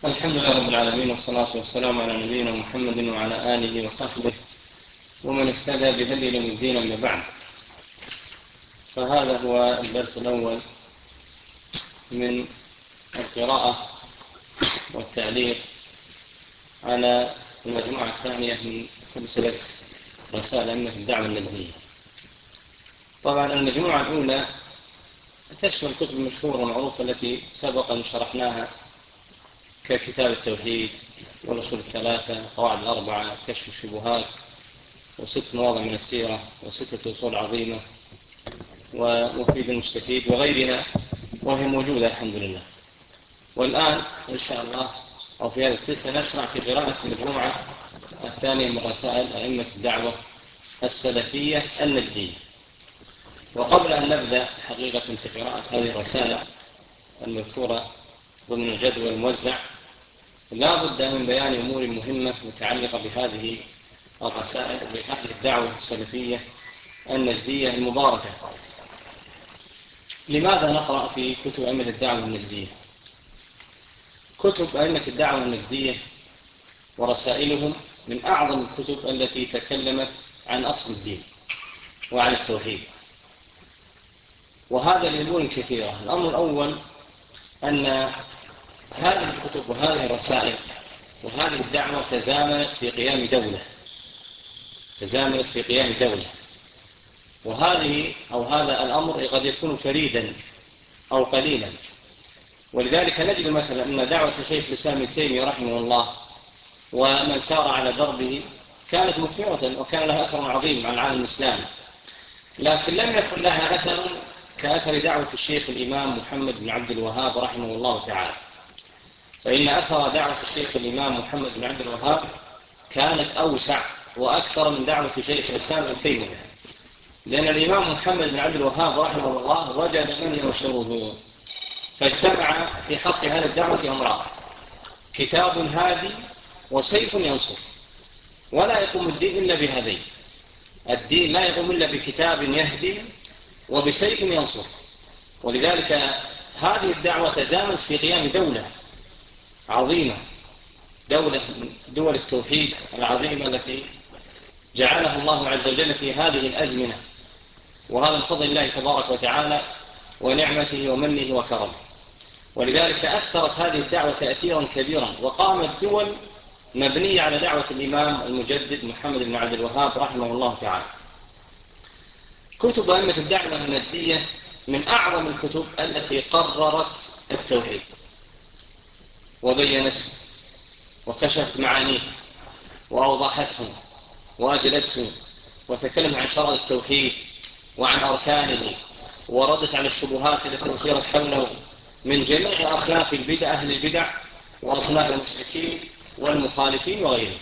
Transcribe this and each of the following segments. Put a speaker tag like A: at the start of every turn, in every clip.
A: الحمد لله رب العالمين، والصلاة والسلام على نبينا محمد وعلى آله وصحبه ومن اهتدى بهدي إلى يوم الدين. أما بعد، فهذا هو الدرس الأول من القراءة والتعليق على المجموعة الثانية من سلسلة رسائل أئمة الدعوة النجدية. طبعا المجموعة الأولى تشمل الكتب المشهورة والمعروفة التي سبق أن شرحناها، ككتاب التوحيد والأصول الثلاثة، القواعد الأربعة، كشف الشبهات، وست مواضع من السيرة، وستة أصول عظيمة، ومفيد المستفيد، وغيرها، وهي موجودة الحمد لله. والآن إن شاء الله أو في هذا السلسلة نشرع في قراءة المجموعة الثانية من رسائل أئمة الدعوة السلفية النجدية. وقبل أن نبدأ حقيقة في قراءة هذه الرسالة المذكورة ضمن الجدول الموزع، لا بد من بيان أمور مهمة متعلقة بهذه الرسائل وبهذه الدعوة السلفية النجدية المباركة. لماذا نقرأ في كتب أئمة الدعوة النجدية؟ كتب أئمة الدعوة النجدية ورسائلهم من أعظم الكتب التي تكلمت عن أصل الدين وعن التوحيد، وهذا لأمور كثيرة. الأمر الأول أن هذه الكتب وهذه الرسائل وهذه الدعوة تزامنت في قيام دولة، وهذه أو هذا الأمر قد يكون فريدا أو قليلا. ولذلك نجد مثلا أن دعوة شيخ الإسلام ابن تيمية رحمه الله ومن سار على دربه كانت مثمرة وكان لها أثر عظيم على العالم الإسلامي، لكن لم يكن لها أثر كأثر دعوة الشيخ الإمام محمد بن عبد الوهاب رحمه الله تعالى. فإن أثر دعوة الشيخ الإمام محمد بن عبد الوهاب كانت أوسع وأكثر من دعوة شيخ الإسلام ابن تيمية، لأن الإمام محمد بن عبد الوهاب رحمه الله وجد من ينشره، فاجتمع في حق هذه الدعوة أمران: كتاب هادي وسيف ينصر. ولا يقوم الدين إلا بهذين. الدين لا يقوم إلا بكتاب يهدي وبسيف ينصر. ولذلك هذه الدعوة تزامنت في قيام دولة عظيمة، دولة من دول التوحيد العظيمة التي جعلها الله عز وجل في هذه الأزمنة، وهذا من فضل الله تبارك وتعالى ونعمته ومنه وكرمه. ولذلك أثرت هذه الدعوة تأثيرا كبيرا، وقامت دول مبنية على دعوة الإمام المجدد محمد بن عبد الوهاب رحمه الله تعالى. كتب أئمة الدعوة النجدية من أعظم الكتب التي قررت التوحيد وبينته وكشفت معانيه وأوضحته وأجلته، وتكلم عن شرع التوحيد وعن أركانه، وردت على الشبهات التي أثيرت حوله من جميع أصناف البدع، أهل البدع وأصناف المشركين والمخالفين وغيرهم.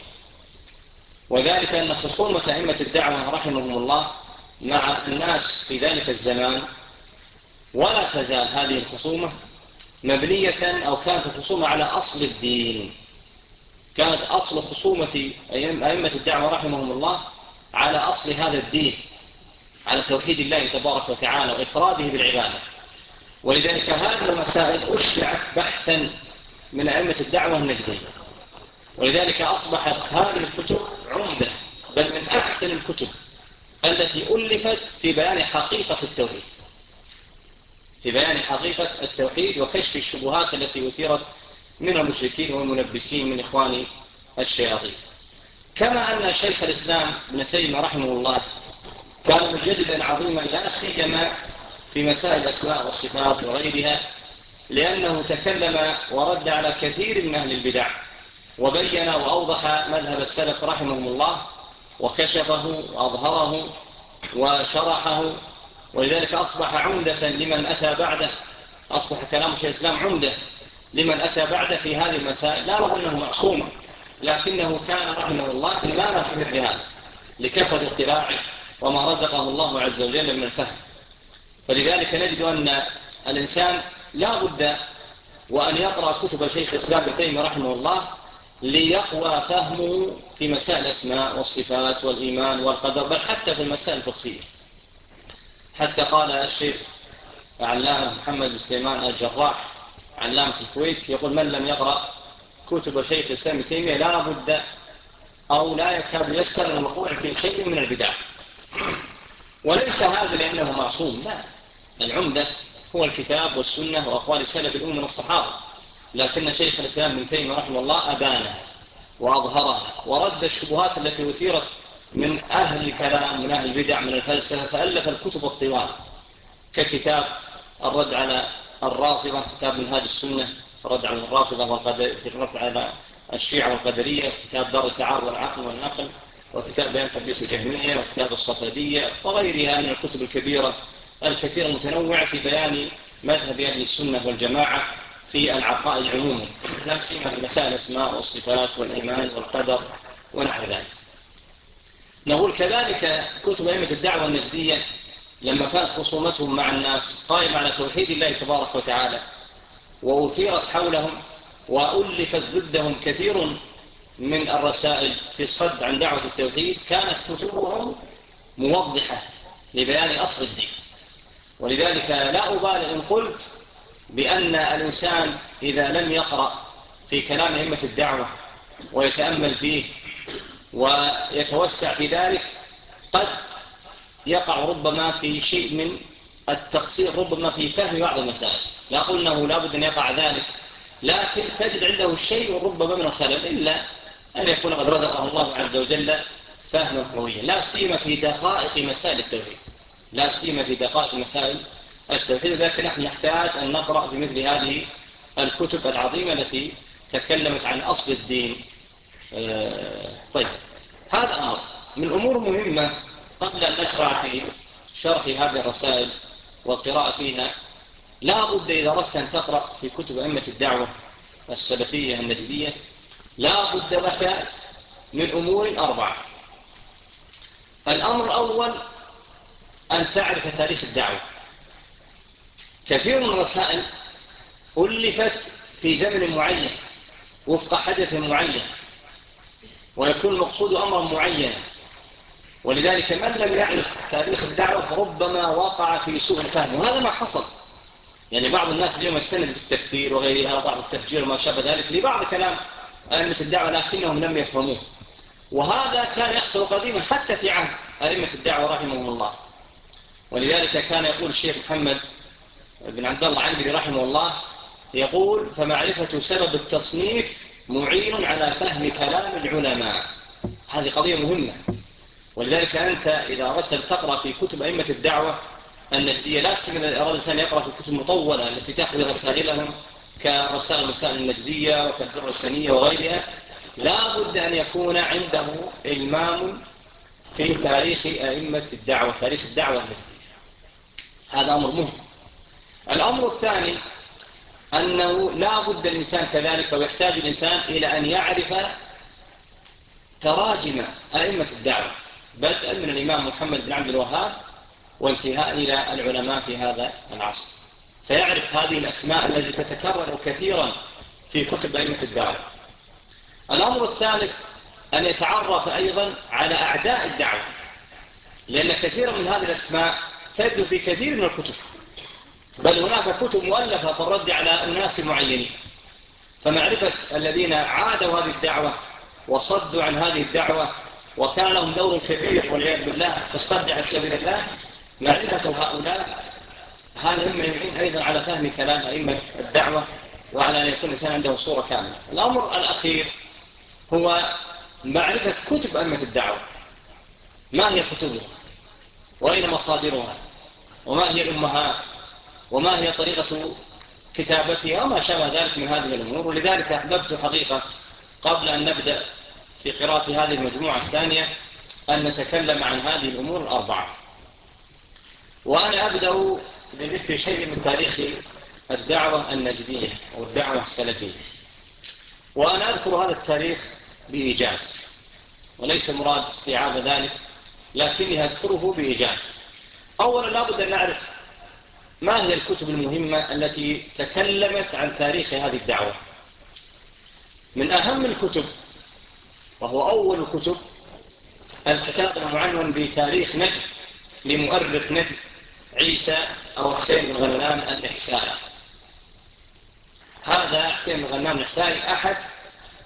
A: وذلك أن خصومة أئمة الدعوة رحمهم الله مع الناس في ذلك الزمان، ولا تزال هذه الخصومة مبنية أو كانت الخصومة على أصل الدين. كانت أصل خصومة أئمة الدعوة رحمهم الله على أصل هذا الدين، على توحيد الله تبارك وتعالى وإفراده بالعبادة. ولذلك هذه المسائل أشبعت بحثا من أئمة الدعوة النجدية، ولذلك أصبحت هذه الكتب عمدة، بل من أحسن الكتب التي ألفت في بيان حقيقة التوحيد، وكشف الشبهات التي أثيرت من المشركين والملبسين من إخوان الشياطين. كما أن شيخ الإسلام ابن تيمية رحمه الله كان مجددا عظيما، لا سيما في مسائل الأسماء والصفات وغيرها، لأنه تكلم ورد على كثير من أهل البدع، وبين وأوضح مذهب السلف رحمهم الله، وكشفه وأظهره وشرحه. ولذلك أصبح عمدة لمن أتى بعده، أصبح كلام شيخ الإسلام عمدة لمن أتى بعده في هذه المسائل. لا رغم أنه معصوم، لكنه كان رحمه الله إماما في مثل هذا لكثرة اطلاعه وما رزقه الله عز وجل من الفهم. فلذلك نجد أن الإنسان لا بد وأن يقرأ كتب شيخ الإسلام ابن تيمية رحمه الله ليقوى فهمه في مسائل الأسماء والصفات والإيمان والقدر، بل حتى في المسائل الفقهية. حتى قال الشيخ علامة محمد بن سليمان الجراح علامة الكويت يقول: من لم يقرأ كتب شيخ الإسلام ابن تيمية لا بد أو لا يكاد يسر الوقوع في شيء من البدع. وليس هذا لأنه معصوم، لا، العمدة هو الكتاب والسنة وأقوال السلف الأمة من الصحابة، لكن شيخ الإسلام ابن تيمية رحمه الله أبانها وأظهرها ورد الشبهات التي أثيرت من أهل الكلام من أهل البدع من الفلسفة، فألف الكتب الطوال ككتاب الرد على الرافضة، كتاب منهاج السنة الرد على الرافضة في الرد على الشيعة والقدرية، كتاب دار التعارض والعقل والنقل، وكتاب بيان تلبيس الجهمية، وكتاب الصفدية وغيرها من الكتب الكبيرة الكثير المتنوعة في بيان مذهب أهل السنة والجماعة في العقائد عموما، لا سيما في مسائل الأسماء والصفات والإيمان والقدر ونحو ذلك. نقول كذلك كتب أئمة الدعوة النجدية لما كانت خصومتهم مع الناس قائمة على توحيد الله تبارك وتعالى وأثيرت حولهم وألفت ضدهم كثير من الرسائل في الصد عن دعوة التوحيد، كانت كتبهم موضحة لبيان أصل الدين. ولذلك لا أبالي إن قلت بأن الإنسان إذا لم يقرأ في كلام أئمة الدعوة ويتأمل فيه ويتوسع في ذلك قد يقع ربما في شيء من التقصير، ربما في فهم بعض المسائل. لا أقول أنه لا بد أن يقع ذلك، لكن تجد عنده الشيء ربما من الخلل، إلا أن يكون قد رزقه الله عز وجل فهما قويا، لا سيما في دقائق مسائل التوحيد، لا سيما في دقائق مسائل التوحيد. لكن نحن نحتاج أن نقرأ بمثل هذه الكتب العظيمة التي تكلمت عن أصل الدين. طيب، هذا أمر من الأمور مهمة. قبل أن نشرع في شرح هذه الرسائل والقراءة فيها، لا بد إذا أردت أن تقرأ في كتب أئمة الدعوة السلفية النجدية لا بد لك من أمور 4. الأمر الأول أن تعرف تاريخ الدعوة. كثير من الرسائل ألفت في زمن معين وفق حدث معين، ويكون المقصود أمر معين، ولذلك من لم يعرف تاريخ الدعوة ربما وقع في سوء الفهم، وهذا ما حصل. يعني بعض الناس اليوم يستند بالتكفير وغيرها، بعض التفجير وما شابه ذلك لبعض كلام أئمة الدعوة لكنهم لم يفهموه، وهذا كان يحصل قديما حتى في عهد أئمة الدعوة رحمهم الله. ولذلك كان يقول الشيخ محمد بن عبد الله عنبري رحمه الله، يقول: فمعرفة سبب التصنيف معين على فهم كلام العلماء. هذه قضية مهمة. ولذلك أنت إذا أردت أن تقرأ في كتب أئمة الدعوة النجدية، لا سيما إذا أراد الإنسان يقرأ في الكتب المطولة التي تحوي رسائلهم كرسائل المسائل النجدية وكالدرة الثانية وغيرها، لا بد أن يكون عنده إلمام في تاريخ أئمة الدعوة، تاريخ الدعوة النجدية. هذا أمر مهم. الأمر الثاني أنه لا بد الإنسان كذلك، ويحتاج الإنسان إلى أن يعرف تراجم أئمة الدعوة، بدءا من الإمام محمد بن عبد الوهاب وانتهاء إلى العلماء في هذا العصر، فيعرف هذه الأسماء التي تتكرر كثيرا في كتب أئمة الدعوة. الأمر الثالث أن يتعرف أيضا على أعداء الدعوة، لأن كثيرا من هذه الأسماء تجد في كثير من الكتب، بل هناك كتب مؤلفة في الرد على أناس معينين. فمعرفة الذين عادوا هذه الدعوة وصدوا عن هذه الدعوة وكان لهم دور كبير والعياذ بالله في الصد عن سبيل الله، معرفة هؤلاء هذا مما يعين أيضا على فهم كلام أئمة الدعوة وعلى أن يكون الإنسان عنده صورة كاملة. الأمر الأخير هو معرفة كتب أئمة الدعوة، ما هي كتبها وأين مصادرها وما هي الأمهات وما هي طريقة كتابتها وما شابه ذلك من هذه الأمور. ولذلك أحببت حقيقة قبل أن نبدأ في قراءة هذه المجموعة الثانية أن نتكلم عن هذه الأمور 4. وأنا أبدأ بذكر شيء من تاريخ الدعوة النجدية أو الدعوة السلفية، وأنا أذكر هذا التاريخ بإيجاز، وليس مراد استيعاب ذلك، لكني أذكره بإيجاز. أولا لابد أن نعرف ما هي الكتب المهمة التي تكلمت عن تاريخ هذه الدعوة. من أهم الكتب وهو أول الكتب الكتاب المعنون بتاريخ نجد لمؤرخ نجد عيسى أو حسين بن غنام النحسائي. هذا حسين بن غنام النحسائي أحد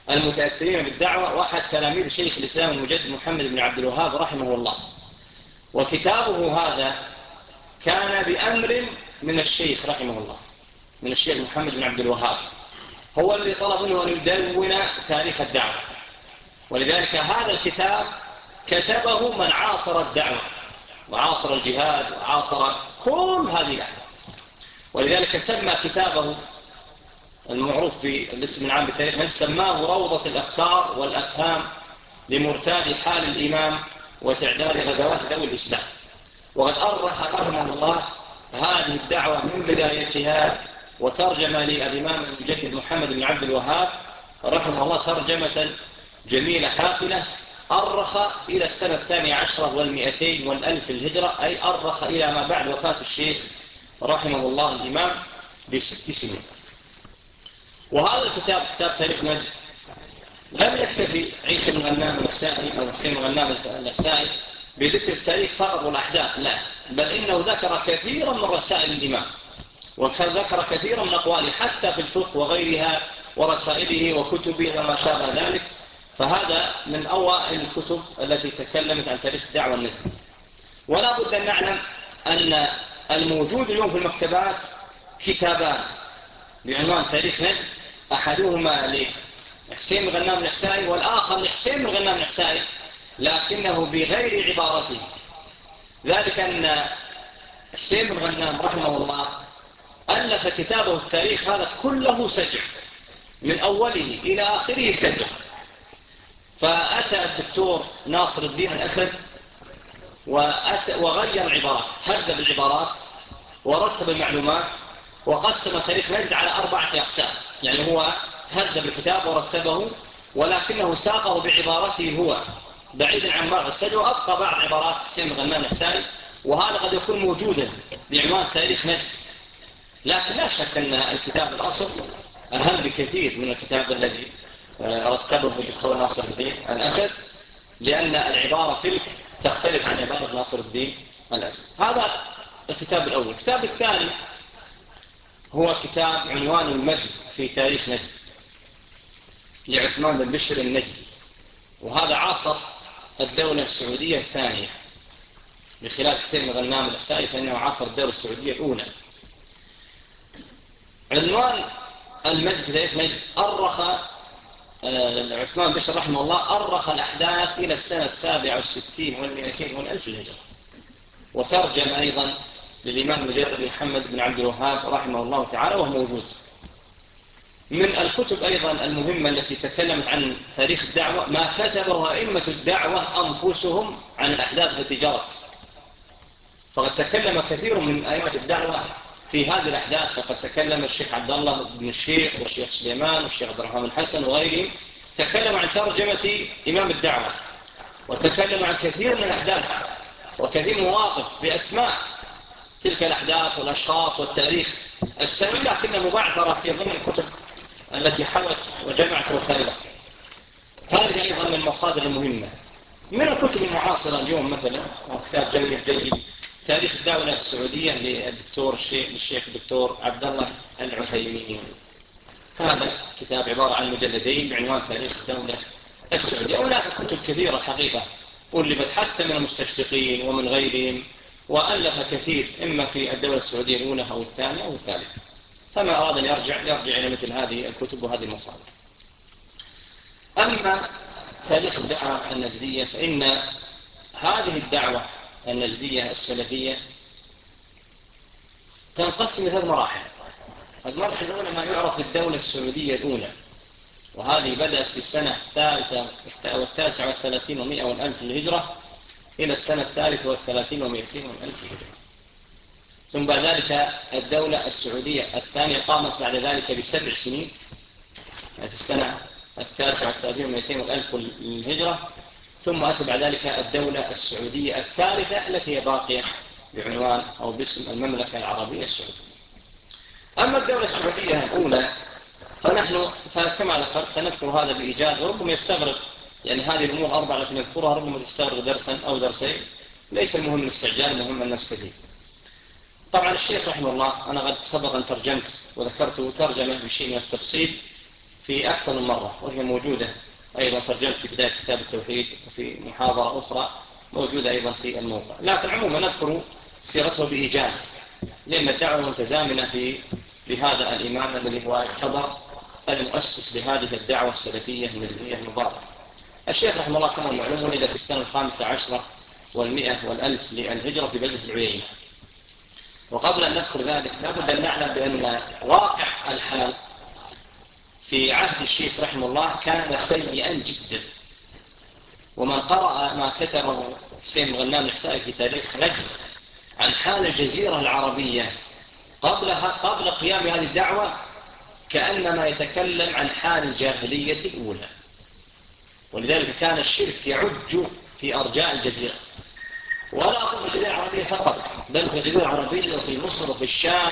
A: المتأثرين بالدعوة، وأحد تلاميذ شيخ الإسلام المجدد محمد بن عبد الوهاب رحمه الله. وكتابه هذا كان بأمر من الشيخ رحمه الله، من الشيخ محمد بن عبد الوهاب، هو الذي طلب منه أن يدون تاريخ الدعوة. ولذلك هذا الكتاب كتبه من عاصر الدعوة وعاصر الجهاد وعاصر كل هذه الأحداث. ولذلك سمى كتابه المعروف بالاسم العام بتاريخ نجد، سماه روضة الأفكار والأفهام لمرتاد حال الإمام وتعداد غزوات ذوي الإسلام. وقد أرخ رحمه الله هذه الدعوة من بدايتها، وترجم الإمام المجدد محمد بن عبد الوهاب رحمه الله ترجمة جميلة حافلة. أرخ إلى السنة 12 والمئتين والألف الهجرة، أي أرخ إلى ما بعد وفاة الشيخ رحمه الله الإمام ب6 سنين. وهذا الكتاب كتاب تاريخ نجد لم يكتفي عيسى بن غنام النسائي أو حسين بن غنام النسائي بذكر التاريخ فقط والأحداث، لا، بل إنه ذكر كثيرا من رسائل الإمام، وذكر كثيرا من أقواله حتى في الفقه وغيرها ورسائله وكتبه وما شابه ذلك. فهذا من أوائل الكتب التي تكلمت عن تاريخ الدعوة النجدية. ولا بد أن نعلم أن الموجود اليوم في المكتبات كتابان بعنوان تاريخ نجد، أحدهما لحسين بن غنام النسائي والآخر لحسين بن غنام النسائي، لكنه بغير عبارته. ذلك أن حسين بن غنام رحمه الله ألف كتابه التاريخ هذا كله سجع، من أوله إلى آخره سجع. فأتى الدكتور ناصر الدين الأسد وغير العبارات، هذب العبارات ورتب المعلومات، وقسم تاريخ نجد على 4 أقسام. يعني هو هذب الكتاب ورتبه، ولكنه ساقه بعبارته هو بعيدا عن بعض السجع، وأبقى بعض عبارات حسين بن غنام النسائي، وهذا قد يكون موجودا بعنوان تاريخ نجد. لكن لا شك أن الكتاب الأصل أهم بكثير من الكتاب الذي رتبه الدكتور ناصر الدين الأسد، لأن العبارة تلك تختلف عن عبارة ناصر الدين الأسد. هذا الكتاب الأول. الكتاب الثاني هو كتاب عنوان المجد في تاريخ نجد لعثمان بن بشر النجدي، وهذا عاصر الدولة السعودية الثانية بخلاف حسين بن غنام النسائي، فإنه عاصر الدولة السعودية الأولى. عنوان المجد في تاريخ نجد أرخ عثمان بشر رحمه الله أرخ الأحداث إلى السنة 67 والمئتين والألف الهجرة، وترجم أيضا للإمام المجدد محمد بن عبد الوهاب رحمه الله تعالى، وهو موجود. من الكتب أيضا المهمة التي تكلمت عن تاريخ الدعوة ما كتبه أئمة الدعوة أنفسهم عن الأحداث التي جرت. فقد تكلم كثير من أئمة الدعوة في هذه الأحداث، فقد تكلم الشيخ عبد الله بن الشيخ والشيخ سليمان والشيخ عبد الرحمن الحسن وغيرهم، تكلم عن ترجمة إمام الدعوة، وتكلم عن كثير من الأحداث وكثير من مواقف بأسماء تلك الأحداث والأشخاص والتاريخ السنوي، لكنها مبعثرة في ضمن الكتب التي حوت وجمعت وسائلها. هذه أيضا من المصادر المهمة. من الكتب المعاصرة اليوم مثلا كتاب جيد تاريخ الدولة السعودية للدكتور الشيخ الدكتور عبد الله العثيمين. هذا كتاب عبارة عن مجلدين بعنوان تاريخ الدولة السعودية. هناك كتب كثيرة حقيقة ألفت حتى من المستشرقين ومن غيرهم، وألف كثير إما في الدولة السعودية الأولى أو الثانية أو الثالثة. فما أراد أن يرجع إلى مثل هذه الكتب وهذه المصادر. أما تاريخ الدعوة النجدية فإن هذه الدعوة النجدية السلفية تنقسم إلى 3 مراحل. المرحلة الأولى ما يعرف بالدولة السعودية الأولى، وهذه بدأت في السنة 39 و100 والألف الهجرة إلى السنة 33 و200 والألف الهجرة. ثم بعد ذلك الدولة السعودية الثانية قامت بعد ذلك ب7 سنين، يعني في السنة 39 و200 والألف الهجرة. ثم أتى بعد ذلك الدولة السعودية الثالثة التي هي باقية بعنوان أو باسم المملكة العربية السعودية. أما الدولة السعودية الأولى فكما ذكرت سنذكر هذا بإيجاز، وربما يستغرق يعني هذه الأمور 4 التي نذكرها ربما تستغرق درسا أو درسين، ليس المهم الاستعجال، المهم أن نستفيد. طبعا الشيخ رحمه الله أنا قد سبق أن ترجمت وذكرته ترجمة بشيء من التفصيل في أكثر من مرة، وهي موجودة أيضا ترجمت في بداية كتاب التوحيد، وفي محاضرة أخرى موجودة أيضا في الموقع. لكن عموما نذكر سيرته بإيجاز، لأن الدعوة متزامنة بهذا الإمام الذي هو يعتبر المؤسس لهذه الدعوة السلفية النبوية المباركة. الشيخ رحمه الله كما معلوم ولد في السنة 15 والمئة والألف للهجرة في بلدة العيينة. وقبل أن نذكر ذلك لابد أن نعلم بأن واقع الحال في عهد الشيخ رحمه الله كان سيئا جدا. ومن قرأ ما كتبه حسين غنام الحسائي في تاريخ نجد عن حال الجزيرة العربية قبل قيام هذه الدعوة كأنما يتكلم عن حال الجاهلية الأولى. ولذلك كان الشرك يعج في أرجاء الجزيرة، ولا أقول في الجزيرة العربية فقط، بل في الجزيرة العربية وفي مصر وفي الشام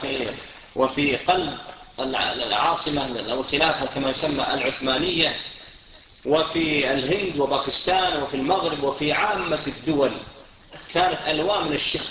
A: وفي قلب العاصمة أو الخلافة كما يسمى العثمانية، وفي الهند وباكستان وفي المغرب وفي عامة الدول كانت ألوان من الشرك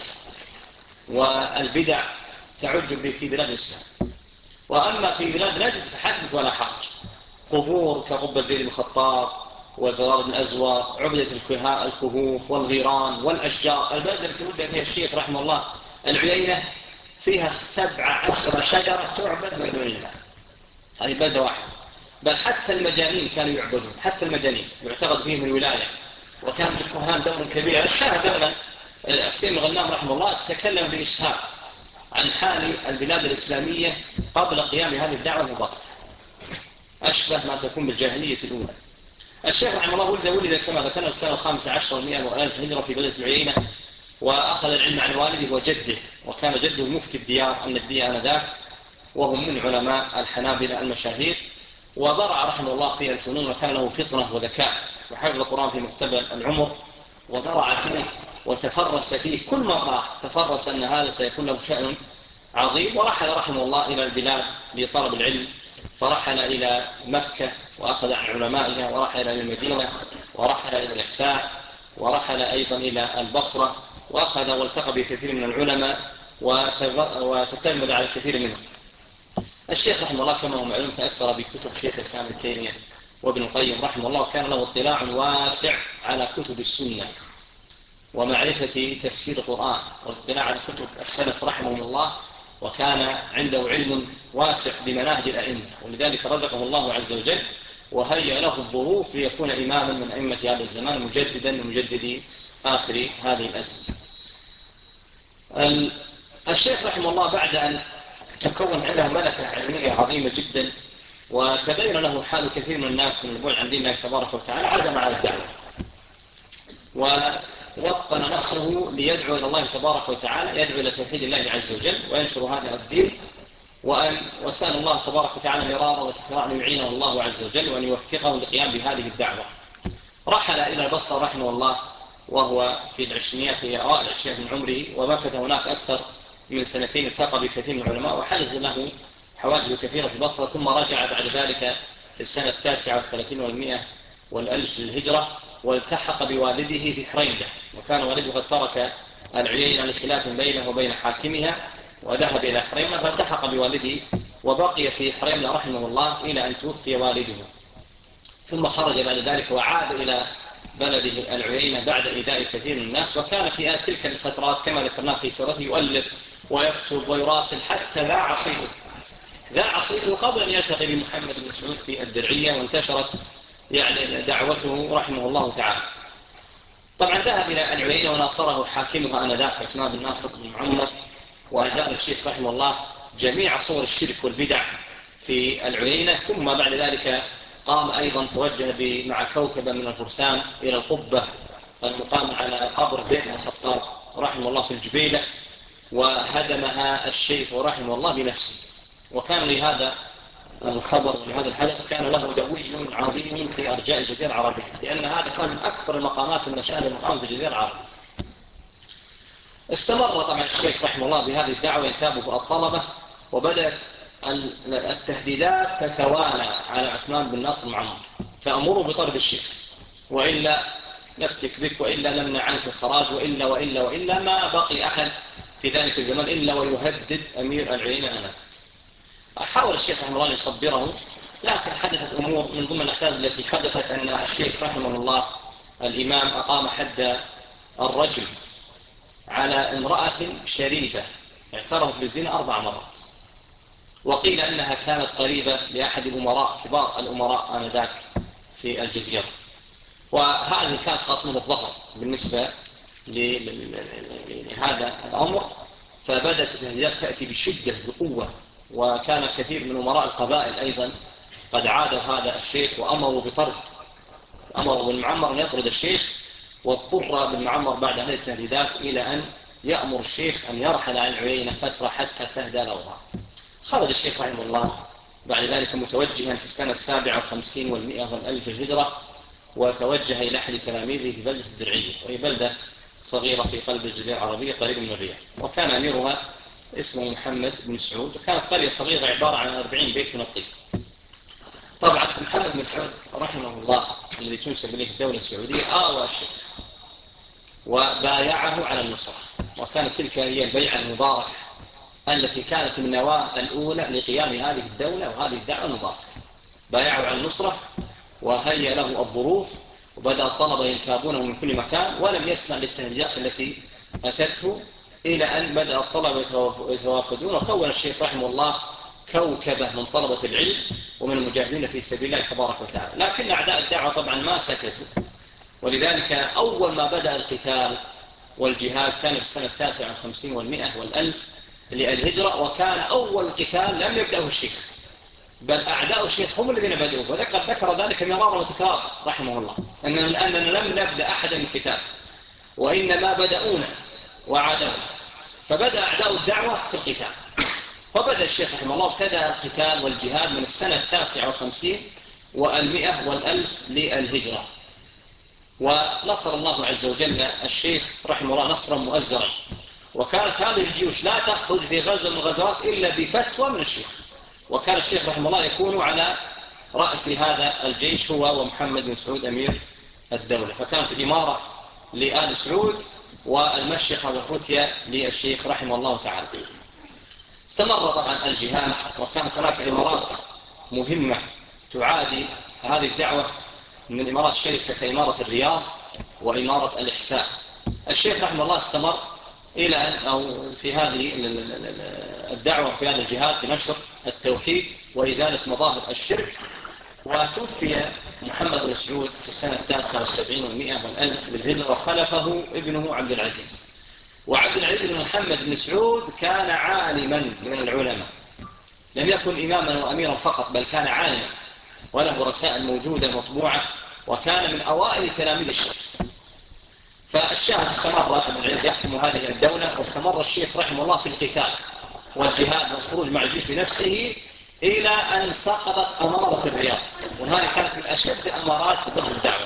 A: والبدع تعج في بلاد الإسلام. وأما في بلاد نجد فحدث ولا حرج، قبور كقبة زيد بن الخطاب وزرار بن أزور، عبدة الكهوف والغيران والأشجار. البلد التي ولد فيها الشيخ رحمه الله العيينة فيها 17 شجرة تعبد من دون الله. هذه بلدة واحدة. بل حتى المجانين كانوا يعبدون، حتى المجانين يعتقد فيهم الولاية، وكان للكهان دور كبير. الشاهد أن حسين غنام رحمه الله تكلم بإسهاب عن حال البلاد الإسلامية قبل قيام هذه الدعوة المباركة، أشبه ما تكون بالجاهلية الأولى. الشيخ رحمه الله ولد كما ذكرنا في السنة 15 والمئة والألف هجرة في بلدة العيينة، وأخذ العلم عن والده وجده، وكان جده مفتي الديار النجدية آنذاك، وهم من علماء الحنابلة المشاهير. وبرع رحمه الله في الفنون، وكان له فطنة وذكاء، وحفظ القرآن في مقتبل العمر، وبرع فيه وتفرس فيه. كل مرة تفرس أن هذا سيكون له شأن عظيم. ورحل رحمه الله إلى البلاد لطلب العلم، فرحل إلى مكة وأخذ عن علمائها، ورحل إلى المدينة، ورحل إلى الإحساء، ورحل أيضا إلى البصرة، وأخذ والتقى بكثير من العلماء وتتلمذ على الكثير منهم. الشيخ رحمه الله كما هو معلوم تأثر بكتب شيخ الإسلام ابن تيمية وابن القيم رحمه الله، كان له اطلاع واسع على كتب السنة ومعرفة تفسير القرآن، والاطلاع على كتب السلف رحمه الله، وكان عنده علم واسع بمناهج الأئمة، ولذلك رزقه الله عز وجل وهيأ له الظروف ليكون إماما من أئمة هذا الزمان، مجددا من مجددي آخر هذه الأزمة. الشيخ رحمه الله بعد أن تكون عنده ملكة علمية عظيمة جدا، وتبين له حال كثير من الناس من البعد عن دين الله تبارك وتعالى، عزم على الدعوة ووطن نفسه ليدعو إلى الله تبارك وتعالى، يدعو إلى توحيد الله عز وجل وينشر هذا الدين، وسأل الله تبارك وتعالى مرارا وتكرارا أن يعينه الله عز وجل وأن يوفقه للقيام بهذه الدعوة. رحل إلى البصرة رحمه الله وهو في العشرينيات، في أوائل العشرينيات من عمره، ومكث هناك أكثر من سنتين، التقى بكثير من العلماء وحدث له حوادث كثيرة في البصرة. ثم رجع بعد ذلك في السنة 39 والمئة والألف للهجرة، والتحق بوالده في حريمدة، وكان والده قد ترك العيينة لخلاف بينه وبين حاكمها وذهب إلى حريمة، فالتحق بوالده وبقي في حريمدة رحمه الله إلى أن توفي والده. ثم خرج بعد ذلك وعاد إلى بلده العيينة بعد إيذاء كثير من الناس، وكان في تلك الفترات كما ذكرنا في سيرته يؤلف ويكتب ويراسل حتى ذاع صيته قبل أن يلتقي بمحمد بن سعود في الدرعية، وانتشرت يعني دعوته رحمه الله تعالى. طبعا ذهب إلى العيينة وناصره حاكمها آنذاك عثمان بن ناصر بن معمر، وأزال الشيخ رحمه الله جميع صور الشرك والبدع في العيينة. ثم بعد ذلك قام أيضا توجه مع كوكبة من الفرسان إلى القبة المقام على قبر زيد بن الخطاب رحمه الله في الجبيلة، وهدمها الشيخ رحمه الله بنفسه. وكان لهذا الخبر ولهذا الحدث كان له دوي عظيم في أرجاء الجزيرة العربية، لأن هذا كان من أكثر المقامات النشأة المقام في الجزيرة العربية. استمر طبعا الشيخ رحمه الله بهذه الدعوة ينتابه الطلبة، وبدأت التهديدات تتوالى على عثمان بن ناصر معمر، تأمره بطرد الشيخ، وإلا نفتك بك، وإلا نمنع عنك الخراج، وإلا ما بقي أحد في ذلك الزمان إلا ويهدد أمير العيينة. أنا حاول الشيخ رحمه الله أن يصبره، لكن حدثت أمور من ضمن الأحداث التي حدثت أن الشيخ رحمه الله الإمام أقام حد الرجل على امرأة شريفة اعترفت بالزنا 4 مرات، وقيل أنها كانت قريبة لأحد الأمراء كبار الأمراء آنذاك في الجزيرة، وهذه كانت قاصمة الظهر بالنسبة لهذا الأمر، فبدأت التهديدات تأتي بشدة بقوة، وكان كثير من أمراء القبائل أيضا قد عادوا هذا الشيخ وأمروا بطرد، أمروا بالمعمر أن يطرد الشيخ، واضطر بالمعمر بعد هذه التهديدات إلى أن يأمر الشيخ أن يرحل عن عيينة فترة حتى تهدى الأوضاع. خرج الشيخ رحمه الله بعد ذلك متوجها في السنة 57 و100 والألف الهجرة، وتوجه إلى أحد تلاميذه في بلدة الدرعية، وهي بلدة صغيرة في قلب الجزيرة العربية قريب من الرياض، وكان أميرها اسمه محمد بن سعود، وكانت قرية صغيرة عبارة عن 40 بيت من الطين. طبعا محمد بن سعود رحمه الله الذي تنسب إليه الدولة السعودية آوى الشيخ وبايعه على النصرة، وكانت تلك هي البيعة المباركة التي كانت النواة الأولى لقيام هذه الدولة وهذه الدعوة المباركة. بايعه على النصرة وهيأ له الظروف، وبدأ الطلبة ينتابونه من كل مكان، ولم يسمع للتهديدات التي أتته، إلى أن بدأ الطلبة يتوافدون، وكون الشيخ رحمه الله كوكبة من طلبة العلم ومن المجاهدين في سبيل الله تبارك وتعالى. لكن أعداء الدعوة طبعا ما سكتوا، ولذلك أول ما بدأ القتال والجهاد كان في السنة 59 و100 والألف للهجرة، وكان أول قتال لم يبدأه الشيخ، بل أعداء الشيخ هم الذين بدأوه، وذكر ذلك مرارا وتكرارا رحمه الله أننا لم نبدأ أحدا من القتال، وإنما بدأونا وعادونا، فبدأ أعداء الدعوة في القتال. فبدأ الشيخ رحمه الله ابتدأ القتال والجهاد من السنة 59 و100 والألف للهجرة، ونصر الله عز وجل الشيخ رحمه الله نصرا مؤزرا، وكانت هذه الجيوش لا تخرج في غزوة من الغزوات إلا بفتوى من الشيخ، وكان الشيخ رحمه الله يكون على رأس هذا الجيش هو ومحمد بن سعود أمير الدولة، فكانت الإمارة لآل سعود والمشيخة والفتية للشيخ رحمه الله تعالى. استمر طبعا الجهاد، وكانت هناك إمارات مهمة تعادي هذه الدعوة من الإمارات الشرسة كإمارة الرياض وإمارة الإحساء. الشيخ رحمه الله استمر إلى أن أو في هذه الدعوة في هذا الجهاد بنشر التوحيد وإزالة مظاهر الشرك، وتوفي محمد بن سعود في السنة 79 و100 والألف بالهجرة، وخلفه ابنه عبد العزيز. وعبد العزيز بن محمد بن سعود كان عالما من العلماء، لم يكن إماما وأميرا فقط، بل كان عالما وله رسائل موجودة مطبوعة، وكان من أوائل تلاميذ الشيخ. فالشاهد استمر ابن العز يحكم هذه الدولة، واستمر الشيخ رحمه الله في القتال والجهاد والخروج مع الجيش بنفسه إلى أن سقطت أمارة الرياض، وهذه كانت من أشد أمارات ضد الدعوة.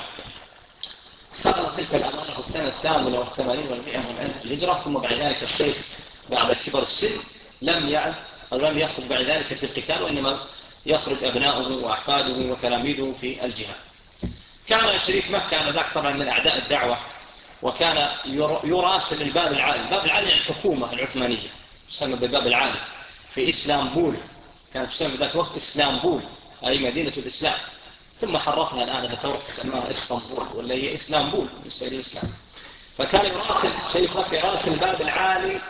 A: سقطت تلك الأمارة في السنة 88 و100 من الهجرة، ثم بعد ذلك الشيخ بعد كبر السن لم يخرج بعد ذلك في القتال، وإنما يخرج أبناؤه وأحفاده وتلاميذه في الجهاد. كان شريف مكة آنذاك طبعا من أعداء الدعوة، وكان يراسل الباب العالي. الباب العالي يعني الحكومة العثمانية تسمى بالباب العالي في إسلامبول، كانت تسمى بذلك الوقت إسلامبول أي مدينة الإسلام، ثم حرفها الآن الترك سماها إسطنبول، ولا هي إسلامبول بالنسبة للإسلام. فكان يراسل شريف مكة يراسل الباب العالي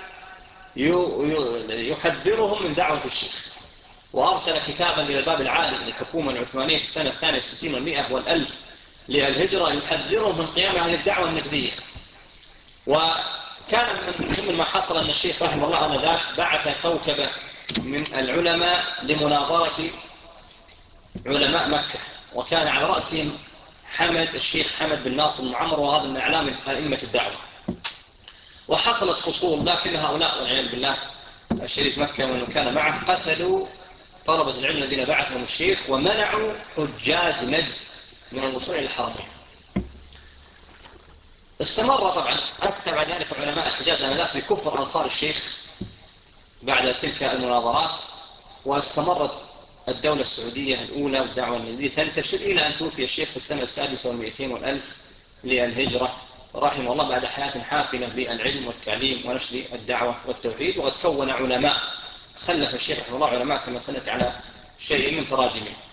A: يحذرهم من دعوة الشيخ، وأرسل كتابا إلى الباب العالي للحكومة العثمانية في السنة 62 و100 والألف للهجرة يحذرهم من قيام هذه الدعوة النجدية. وكان من ما حصل أن الشيخ رحمه الله آنذاك بعث كوكبة من العلماء لمناظرة علماء مكة، وكان على رأسهم الشيخ حمد بن ناصر المعمر، وهذا من أعلام أئمة الدعوة. وحصلت فصول، لكن هؤلاء والعياذ بالله الشريف مكة ومن كان معه قتلوا طلبة العلم الذين بعثهم الشيخ، ومنعوا حجاج نجد من الوصول إلى الحرمين. استمر طبعا أكثر بعد ذلك علماء الحجاز آنذاك بكفر أنصار الشيخ بعد تلك المناظرات، واستمرت الدولة السعودية الأولى والدعوة النجدية تنتشر إلى أن توفي الشيخ في السنة 6 و200 والألف للهجرة رحمه الله، بعد حياة حافلة بالعلم والتعليم ونشر الدعوة والتوحيد. وقد كون علماء، خلف الشيخ رحمه الله علماء كما سنت على شيء من تراجمه.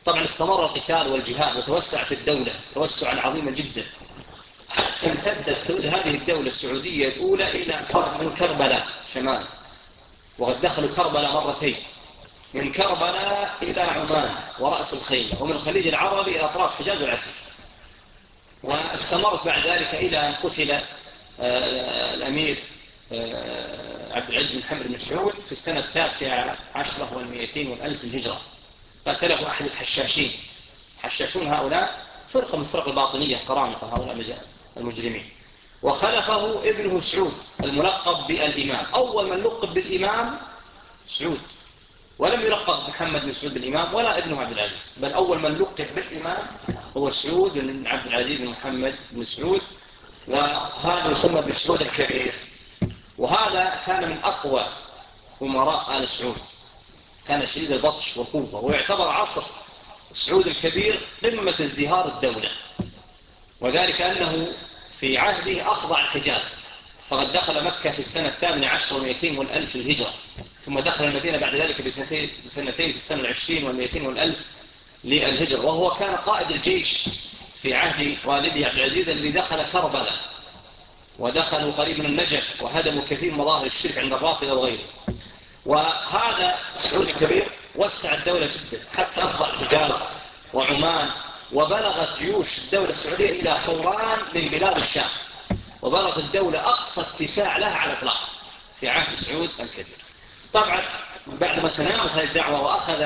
A: طبعا استمر القتال والجهاد وتوسعت الدولة توسعا عظيما جدا، حتى امتدت هذه الدولة السعودية الأولى إلى من كربلاء شمال، وقد دخلوا كربلاء مرتين، من كربلاء إلى عمان ورأس الخيمة، ومن الخليج العربي إلى أطراف حجاز والعسير. واستمرت بعد ذلك إلى أن قتل الأمير عبد العزيز بن محمد بن سعود في السنة 19 والمئتين والألف الهجرة. قتله أحد الحشاشين. حشاشون هؤلاء فرقة من فرق الباطنية قرامطة، هؤلاء المجرمين. وخلفه ابنه سعود الملقب بالإمام. أول من لقب بالإمام سعود، ولم يلقب محمد بن سعود بالإمام ولا ابنه عبد العزيز، بل أول من لقب بالإمام هو سعود بن عبد العزيز بن محمد بن سعود، وهذا يسمى بالسعود الكبير. وهذا كان من أقوى أمراء آل سعود، كان شديد البطش والقوة، ويعتبر عصر سعود الكبير قمة ازدهار الدولة، وذلك أنه في عهده أخضع الحجاز، فقد دخل مكة في السنة 18 والمئتين والألف الهجرة، ثم دخل المدينة بعد ذلك بسنتين في السنة 20 والمئتين والألف للهجرة، وهو كان قائد الجيش في عهد والده عبد العزيز الذي دخل كربلاء، ودخلوا قريب من النجف، وهدموا كثير من مظاهر الشرك عند الرافضة وغيره. وهذا سعود الكبير وسع الدولة جدا حتى أخضع الحجاز وعمان، وبلغت جيوش الدولة السعودية إلى حوران من بلاد الشام، وبلغت الدولة أقصى اتساع لها على الإطلاق في عهد سعود الكبير. طبعا بعد ما تنامت هذه الدعوة وأخذ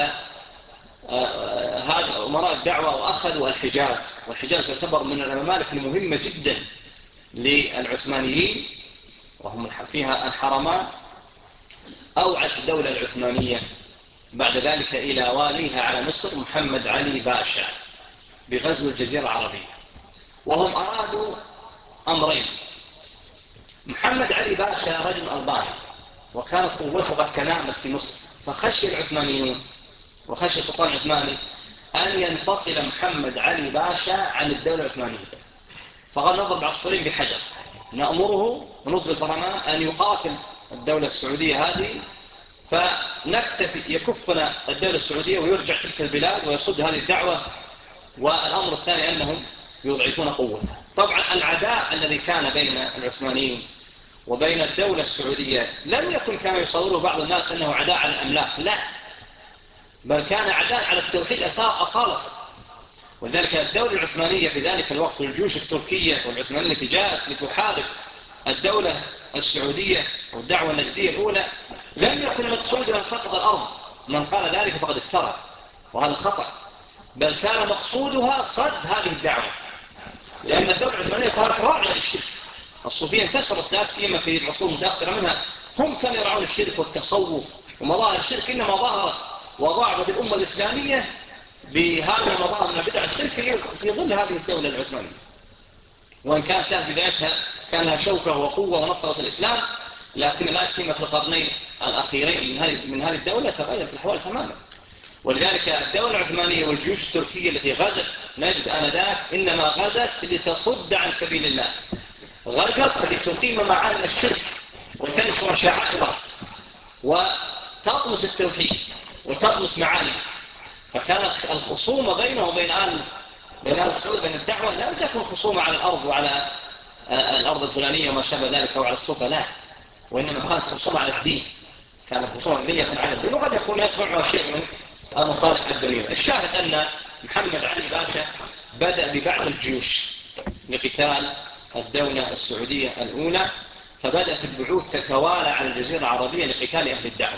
A: هذا أمراء الدعوة وأخذوا الحجاز، والحجاز يعتبر من الممالك المهمة جدا للعثمانيين، وهم فيها الحرمان. أوعت الدولة العثمانية بعد ذلك إلى واليها على مصر محمد علي باشا بغزو الجزيرة العربية، وهم أرادوا أمرين. محمد علي باشا رجل ألباني، وكانت قوته قد تنامت في مصر، فخشي العثمانيون وخشي السلطان العثماني أن ينفصل محمد علي باشا عن الدولة العثمانية، فقال نضرب عصفورين بحجر، نأمره ونصب البرلمان أن يقاتل الدولة السعودية هذه، فنكتفي يكفنا الدولة السعودية ويرجع تلك البلاد ويصد هذه الدعوة. والأمر الثاني أنهم يضعفون قوتها. طبعا العداء الذي كان بين العثمانيين وبين الدولة السعودية لم يكن كما يصوره بعض الناس أنه عداء على الأملاك، لا، بل كان عداء على التوحيد أصالة. ولذلك الدولة العثمانية في ذلك الوقت والجيوش التركية والعثمانية التي جاءت لتحارب الدولة السعودية والدعوة النجدية الأولى لم يكن مقصودها فقط الأرض، من قال ذلك فقد افترى، وهذا خطأ، بل كان مقصودها صد هذه الدعوة، لأن الدولة العثمانية كانت راعية للشرك. الصوفية انتشرت لا سيما في العصور المتأخرة منها، هم كانوا يرعون الشرك والتصوف ومظاهر الشرك، إنما ظهرت وضاعفت الأمة الإسلامية بهذه المظاهر من بدع الشرك في ظل هذه الدولة العثمانية، وإن كانت لها في بدايتها كان لها شوكة وقوة ونصرة الإسلام، لكن لا سيما في القرنين الأخيرين من هذه الدولة تغيرت الأحوال تماما. ولذلك الدولة العثمانية والجيوش التركية التي غزت نجد آنذاك إنما غزت لتصد عن سبيل الله، غزت لتقيم معالم الشرك وتنشر شعائره وتطمس التوحيد وتطمس معالمه. فكانت الخصومة بينه وبين آل السعود بين الدعوة لا تكون خصومة على الأرض وعلى الأرض الفلانية وما شابه ذلك أو على السلطة، لا، وإنما كانت خصومة على الدين، كانت خصومة علمية على الدين، وقد يكون يتبعها شيء من المصالح الدنيوية. الشاهد أن محمد علي باشا بدأ ببعث الجيوش لقتال الدولة السعودية الأولى، فبدأت البعوث تتوالى على الجزيرة العربية لقتال أهل الدعوة،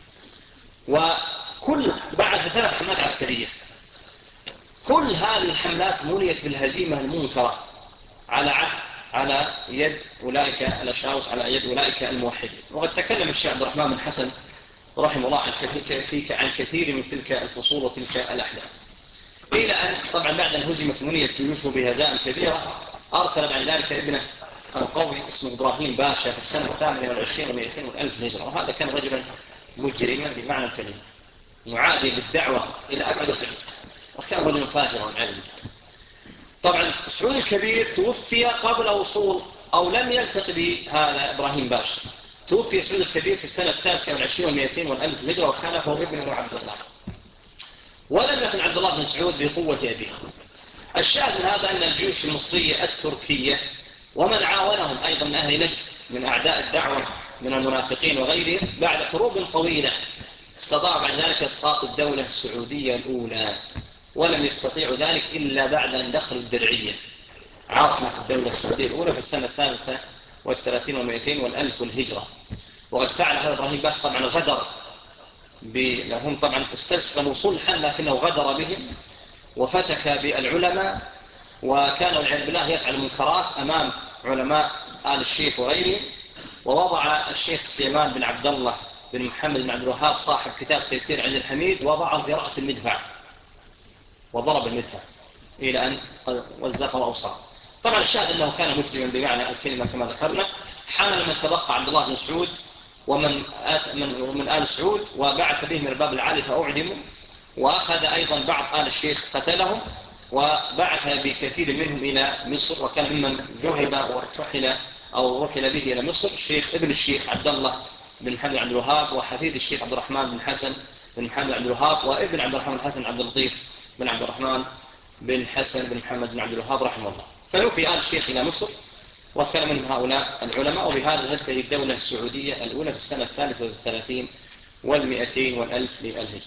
A: وكل بعد 3 حملات عسكرية، كل هذه الحملات منيت بالهزيمة المنكرة على يد أولئك الأشخاص، على يد أولئك الموحدين. وقد تكلم الشيخ عبد الرحمن بن حسن رحمه الله عن كثير من تلك الفصول وتلك الأحداث، إلى أن طبعا بعد أن هزمت منيت جيوشه بهزائم كبيرة أرسل بعد ذلك ابنه القوي اسمه إبراهيم باشا في السنة 28 و200 والألف الهجرة، وهذا كان رجلا مجرما بمعنى الكلمة، معادي للدعوة إلى أبعد الحدود، وكان رجل فاجرا علما. طبعا سعود الكبير توفي قبل وصول أو لم يلتقي بهذا إبراهيم باشا، توفي سعود الكبير في السنة 29 و200 والألف الهجرة، وخلفه ابنه عبد الله. ولم يكن عبد الله بن سعود بقوة أبيه. الشاهد من هذا أن الجيوش المصرية التركية ومن عاونهم أيضا من أهل نجد من أعداء الدعوة من المنافقين وغيرهم بعد حروب طويلة استطاعوا بعد ذلك إسقاط الدولة السعودية الأولى، ولم يستطيعوا ذلك إلا بعد أن دخلوا الدرعية عاصمة الدولة السعودية الأولى في السنة 33 و200 والألف الهجرة. وقد فعل هذا إبراهيم باشا طبعا غدر هم طبعا استسلموا صلحا لكنه غدر بهم وفتك بالعلماء، وكان والعياذ بالله يفعل منكرات أمام علماء آل الشيخ وغيرهم. ووضع الشيخ سليمان بن عبد الله بن محمد بن عبد الوهاب صاحب كتاب تيسير عند الحميد وضعه في رأس المدفع وضرب المدفع إلى أن وزقه وأوصاه. طبعا الشاهد أنه كان مجزما بمعنى الكلمة كما ذكرنا. حمل من تبقى عبد الله بن سعود ومن آل سعود وبعث بهم الباب العالي فأعدموا، وأخذ أيضا بعض آل الشيخ قتلهم وبعث بكثير منهم إلى مصر. وكان ممن ذهب رحل به إلى مصر ابن الشيخ عبد الله بن محمد بن عبد الوهاب وحفيد الشيخ عبد الرحمن بن حسن بن محمد بن عبد الوهاب وابن عبد الرحمن الحسن عبد اللطيف بن عبد الرحمن بن حسن بن محمد بن عبد الوهاب رحمه الله. فنوفي آل الشيخ إلى مصر وكان من هؤلاء العلماء، وبهذا تنتهي الدولة السعودية الأولى في السنة 33 و200 والألف للهجرة.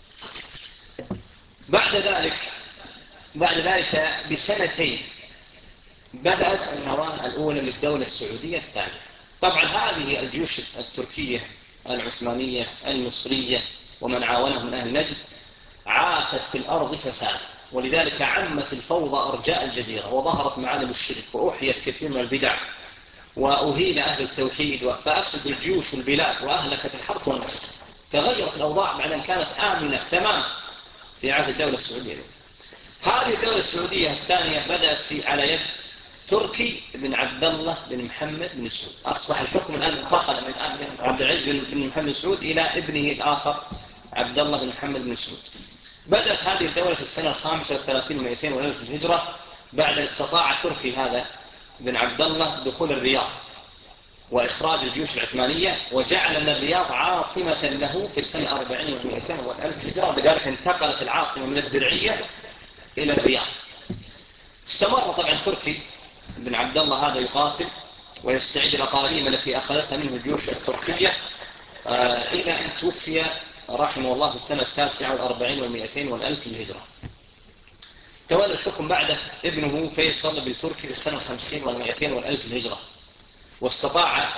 A: بعد ذلك بسنتين بدأت النواة الأولى للدولة السعودية الثانية. طبعا هذه الجيوش التركية العثمانية المصرية ومن عاونهم من أهل نجد عافت في الأرض فساد، ولذلك عمت الفوضى أرجاء الجزيرة وظهرت معالم الشرك وأحيت كثير من البدع وأهين أهل التوحيد فأفسد الجيوش البلاد وأهلكت الحرث والنسل. تغيرت الأوضاع بعد أن كانت آمنة تمام في عهد الدولة السعودية. هذه الدولة السعودية الثانية بدأت على يد تركي بن عبد الله بن محمد بن سعود. أصبح الحكم الآن انتقل من عبد العزيز بن محمد بن سعود إلى ابنه الآخر عبد الله بن محمد بن سعود. بدأت هذه الدولة في السنة 35 و200 والألف الهجرة بعد أن استطاع تركي هذا بن عبد الله دخول الرياض وإخراج الجيوش العثمانية، وجعل من الرياض عاصمة له في السنة 40 و200 والألف الهجرة. بذلك انتقلت العاصمة من الدرعية إلى الرياض. استمر طبعا تركي بن عبد الله هذا يقاتل ويستعيد الأقاليم التي أخذتها منه الجيوش التركية إلى أن توفي رحمه الله في السنة 49 و200 والألف الهجرة. تولى الحكم بعده ابنه فيصل بن تركي في السنة 50 و200 والألف الهجرة. واستطاع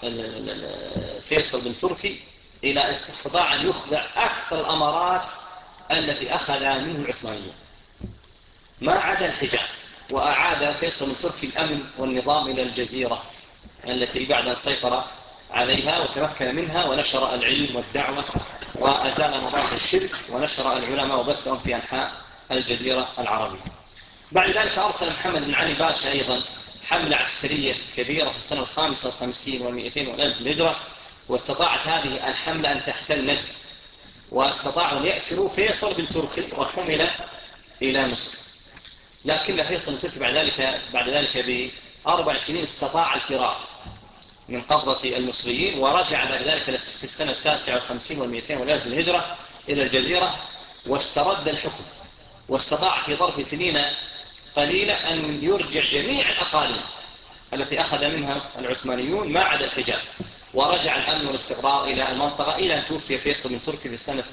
A: فيصل بن تركي استطاع أن يخضع أكثر الأمارات التي أخذ منه العثمانيين ما عدا الحجاز. وأعاد فيصل بن تركي الأمن والنظام إلى الجزيرة التي بعد أن سيطر عليها وتمكن منها ونشر العلم والدعوة وأزال مضاد الشرك ونشر العلماء وبثهم في أنحاء الجزيرة العربية. بعد ذلك أرسل محمد بن علي باشا أيضا حملة عسكرية كبيرة في السنة 55 و200 والألف الهجرة، واستطاعت هذه الحملة أن تحتل نجد، واستطاعوا أن يأسروا فيصل بن تركي وحمل إلى مصر. لكن فيصل بن تركي بعد ذلك ب4 سنين استطاع الفرار من قبضة المصريين، ورجع بعد ذلك في السنة 59 و200 والألف الهجرة إلى الجزيرة واسترد الحكم، واستطاع في ظرف سنين قليلة أن يرجع جميع الأقاليم التي أخذ منها العثمانيون ما عدا الحجاز، ورجع الأمن والاستقرار إلى المنطقة إلى أن توفي فيصل بن تركي في السنة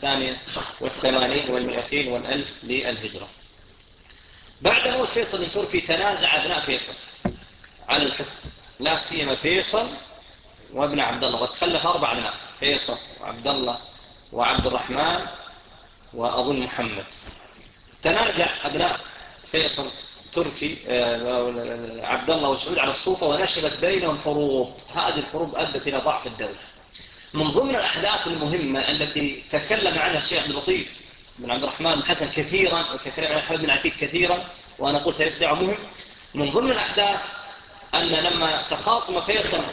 A: 82 و200 والألف للهجرة. بعد موت فيصل بن تركي تنازع أبناء فيصل عن الحكم، لا سيما فيصل وابن عبد الله، وتخلف 4 أبناء: فيصل وعبد الله وعبد الرحمن وأظن محمد. تنازع أبناء فيصل تركي عبد الله وسعود على السلطة ونشبت بينهم حروب. هذه الحروب أدت إلى ضعف الدولة. من ضمن الأحداث المهمة التي تكلم عنها الشيخ عبد اللطيف بن عبد الرحمن بن حسن كثيرا، وتكلم عنها حمد بن عتيق كثيرا، وأنا قلت تاريخ دعوة مهم. من ضمن الأحداث أن لما تخاصم فيصل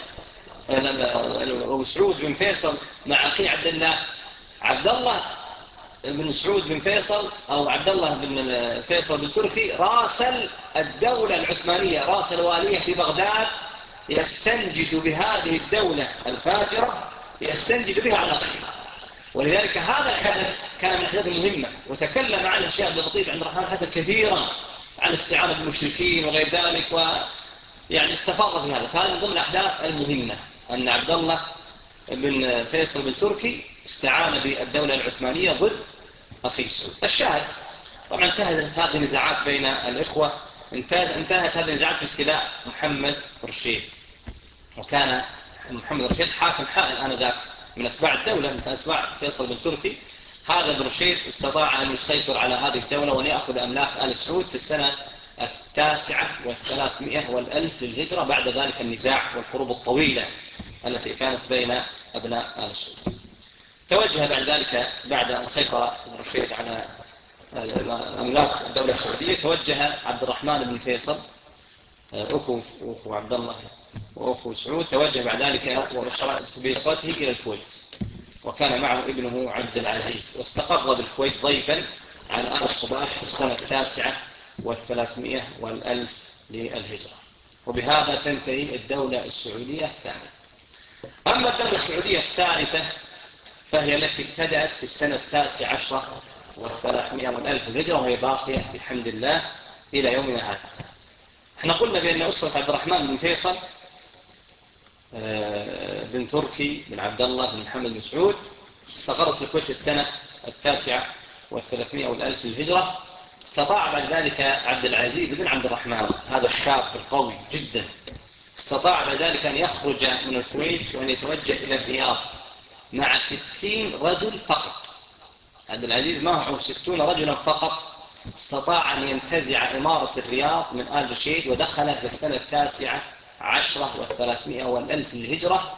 A: وسعود بن فيصل مع أخي عبد الله بن سعود بن فيصل أو عبد الله بن فيصل بن تركي راسل الدولة العثمانية، راسل والية في بغداد يستنجد بهذه الدولة الفاجرة، يستنجد بها على خير. ولذلك هذا الحدث كان من الأحداث المهمة، وتكلم عنه الشيخ عبد اللطيف عبد الرحمن حسن كثيرا عن الاستعانة بالمشركين وغير ذلك، ويعني استفاض في هذا. فهذا من ضمن الأحداث المهمة أن عبد الله بن فيصل بن تركي استعان بالدولة العثمانية ضد أخيه سعود. الشاهد طبعا انتهت هذه النزاعات بين الإخوة، انتهت هذه النزاعات باستيلاء محمد رشيد، وكان محمد رشيد حاكم حائل آنذاك من أتباع الدولة، من أتباع فيصل بن تركي. هذا بن رشيد استطاع أن يسيطر على هذه الدولة وأن يأخذ أملاك آل سعود في السنة 9 و300 للهجرة، بعد ذلك النزاع والحروب الطويلة التي كانت بين أبناء آل سعود. توجه بعد ذلك، بعد أن سيطر بن رشيد على أملاك الدولة السعودية، توجه عبد الرحمن بن فيصل أخو عبد الله وأخو سعود، توجه بعد ذلك بإصابته إلى الكويت، وكان معه ابنه عبد العزيز، واستقر بالكويت ضيفا على آل الصباح في السنة 9 و300 للهجرة. وبهذا تنتهي الدولة السعودية الثانية. أما الدولة السعودية الثالثة فهي التي ابتدأت في السنة 19 و300 للهجرة، وهي باقية بحمد الله إلى يومنا هذا. احنا قلنا بأن أسرة عبد الرحمن بن فيصل بن تركي بن عبد الله بن محمد بن سعود استقرت في الكويت في السنة 9 و300 للهجرة. استطاع بعد ذلك عبد العزيز بن عبد الرحمن، هذا الشاب القوي جدا، استطاع بعد ذلك أن يخرج من الكويت وأن يتوجه إلى الرياض مع 60 رجل فقط. عبد العزيز معه 60 رجلا فقط، استطاع أن ينتزع إمارة الرياض من آل رشيد، ودخل في السنة 19 و300 للهجرة،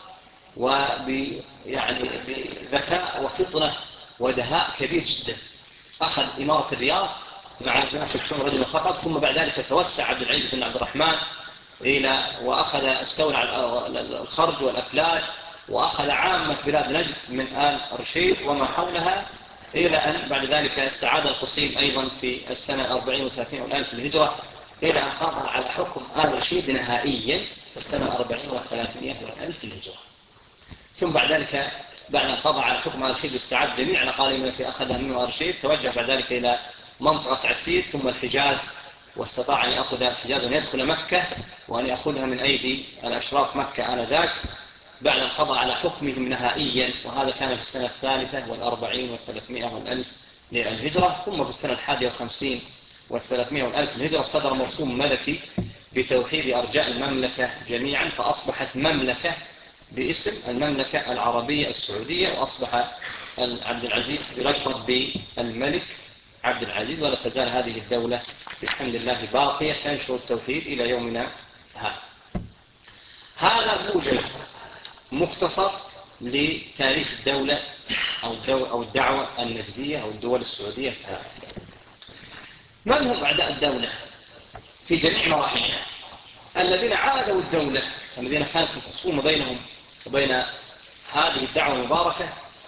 A: يعني بذكاء وفطنة ودهاء كبير جدا أخذ إمارة الرياض مع 60 رجلا فقط. ثم بعد ذلك توسع عبد العزيز بن عبد الرحمن استولى على الخرج والأفلاج، وأخذ عامة بلاد نجد من آل رشيد وما حولها، إلى أن بعد ذلك استعاد القصيم أيضا في السنة 40 و300 للهجرة، إلى أن قضى على حكم آل رشيد نهائيا في السنة 40 و300 للهجرة. ثم بعد ذلك بعد أن قضى على حكم آل رشيد واستعاد جميع الأقاليم التي أخذها منه آل رشيد، توجه بعد ذلك إلى منطقة عسير ثم الحجاز، واستطاع أن يأخذ الحجاز وأن يدخل مكة وأن يأخذها من أيدي الأشراف مكة آنذاك، بعد أن قضى على حكمهم نهائيا. وهذا كان في السنة 43 و300 للهجرة. ثم في السنة 51 و300 للهجرة صدر مرسوم ملكي بتوحيد أرجاء المملكة جميعا، فأصبحت مملكة باسم المملكة العربية السعودية، وأصبح عبد العزيز يلقب بالملك عبد العزيز، ولا تزال هذه الدولة بحمد الله باقية تنشر التوحيد إلى يومنا هذا. هذا موجز مختصر لتاريخ الدولة أو الدعوة النجدية أو الدول السعودية الثلاثة. من هم أعداء الدولة في جميع مراحلها؟ الذين عادوا الدولة، الذين كانت الخصومة بينهم وبين هذه الدعوة المباركة،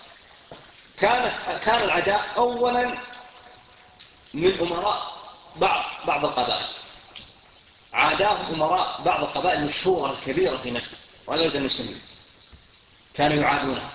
A: كان العداء أولا من أمراء بعض القبائل. عاداهم أمراء بعض القبائل المشهورة الكبيرة في نجد ولا يريد المسلمين، كانوا يعادونه.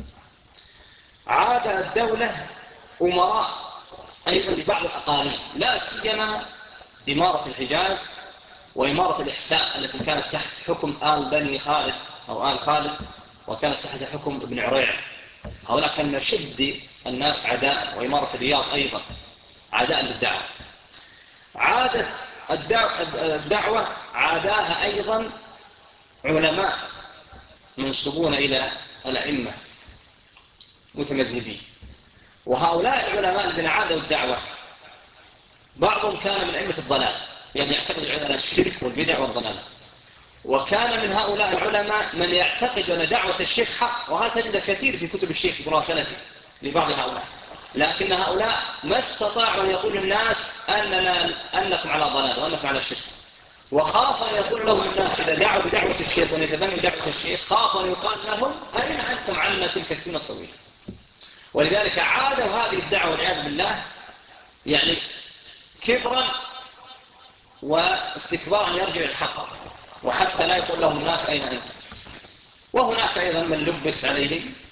A: عاد الدولة أمراء أيضا لبعض الأقاليم، لا سيما إمارة الحجاز وإمارة الإحساء التي كانت تحت حكم آل بني خالد أو آل خالد، وكانت تحت حكم ابن عريع. هؤلاء كان نشد الناس عداء، وإمارة الرياض أيضا عداء للدعوة. عادت الدعوة عاداها أيضا علماء منسوبون إلى الأئمة متمذهبين، وهؤلاء العلماء الذين عادوا الدعوة بعضهم كان من أئمة الضلال، يعني يعتقد على الشرك والبدع والضلالات، وكان من هؤلاء العلماء من يعتقد أن دعوة الشيخ حق، وهذا تجد كثير في كتب الشيخ براسنته لبعض هؤلاء. لكن هؤلاء ما استطاعوا أن يقولوا الناس أنكم على ضلال وأنكم على الشرك، وخاف أن يقول لهم الناس إذا دعوا بدعوة الشيخ وأن يتبنوا دعوة الشيخ، خاف أن يقال لهم أين أنتم عنا تلك السنة الطويلة. ولذلك عادوا هذه الدعوة والعياذ بالله يعني كبرا واستكبارا يرجع الحق، وحتى لا يقول لهم الناس أين أنتم. وهناك أيضا من لبس عليهم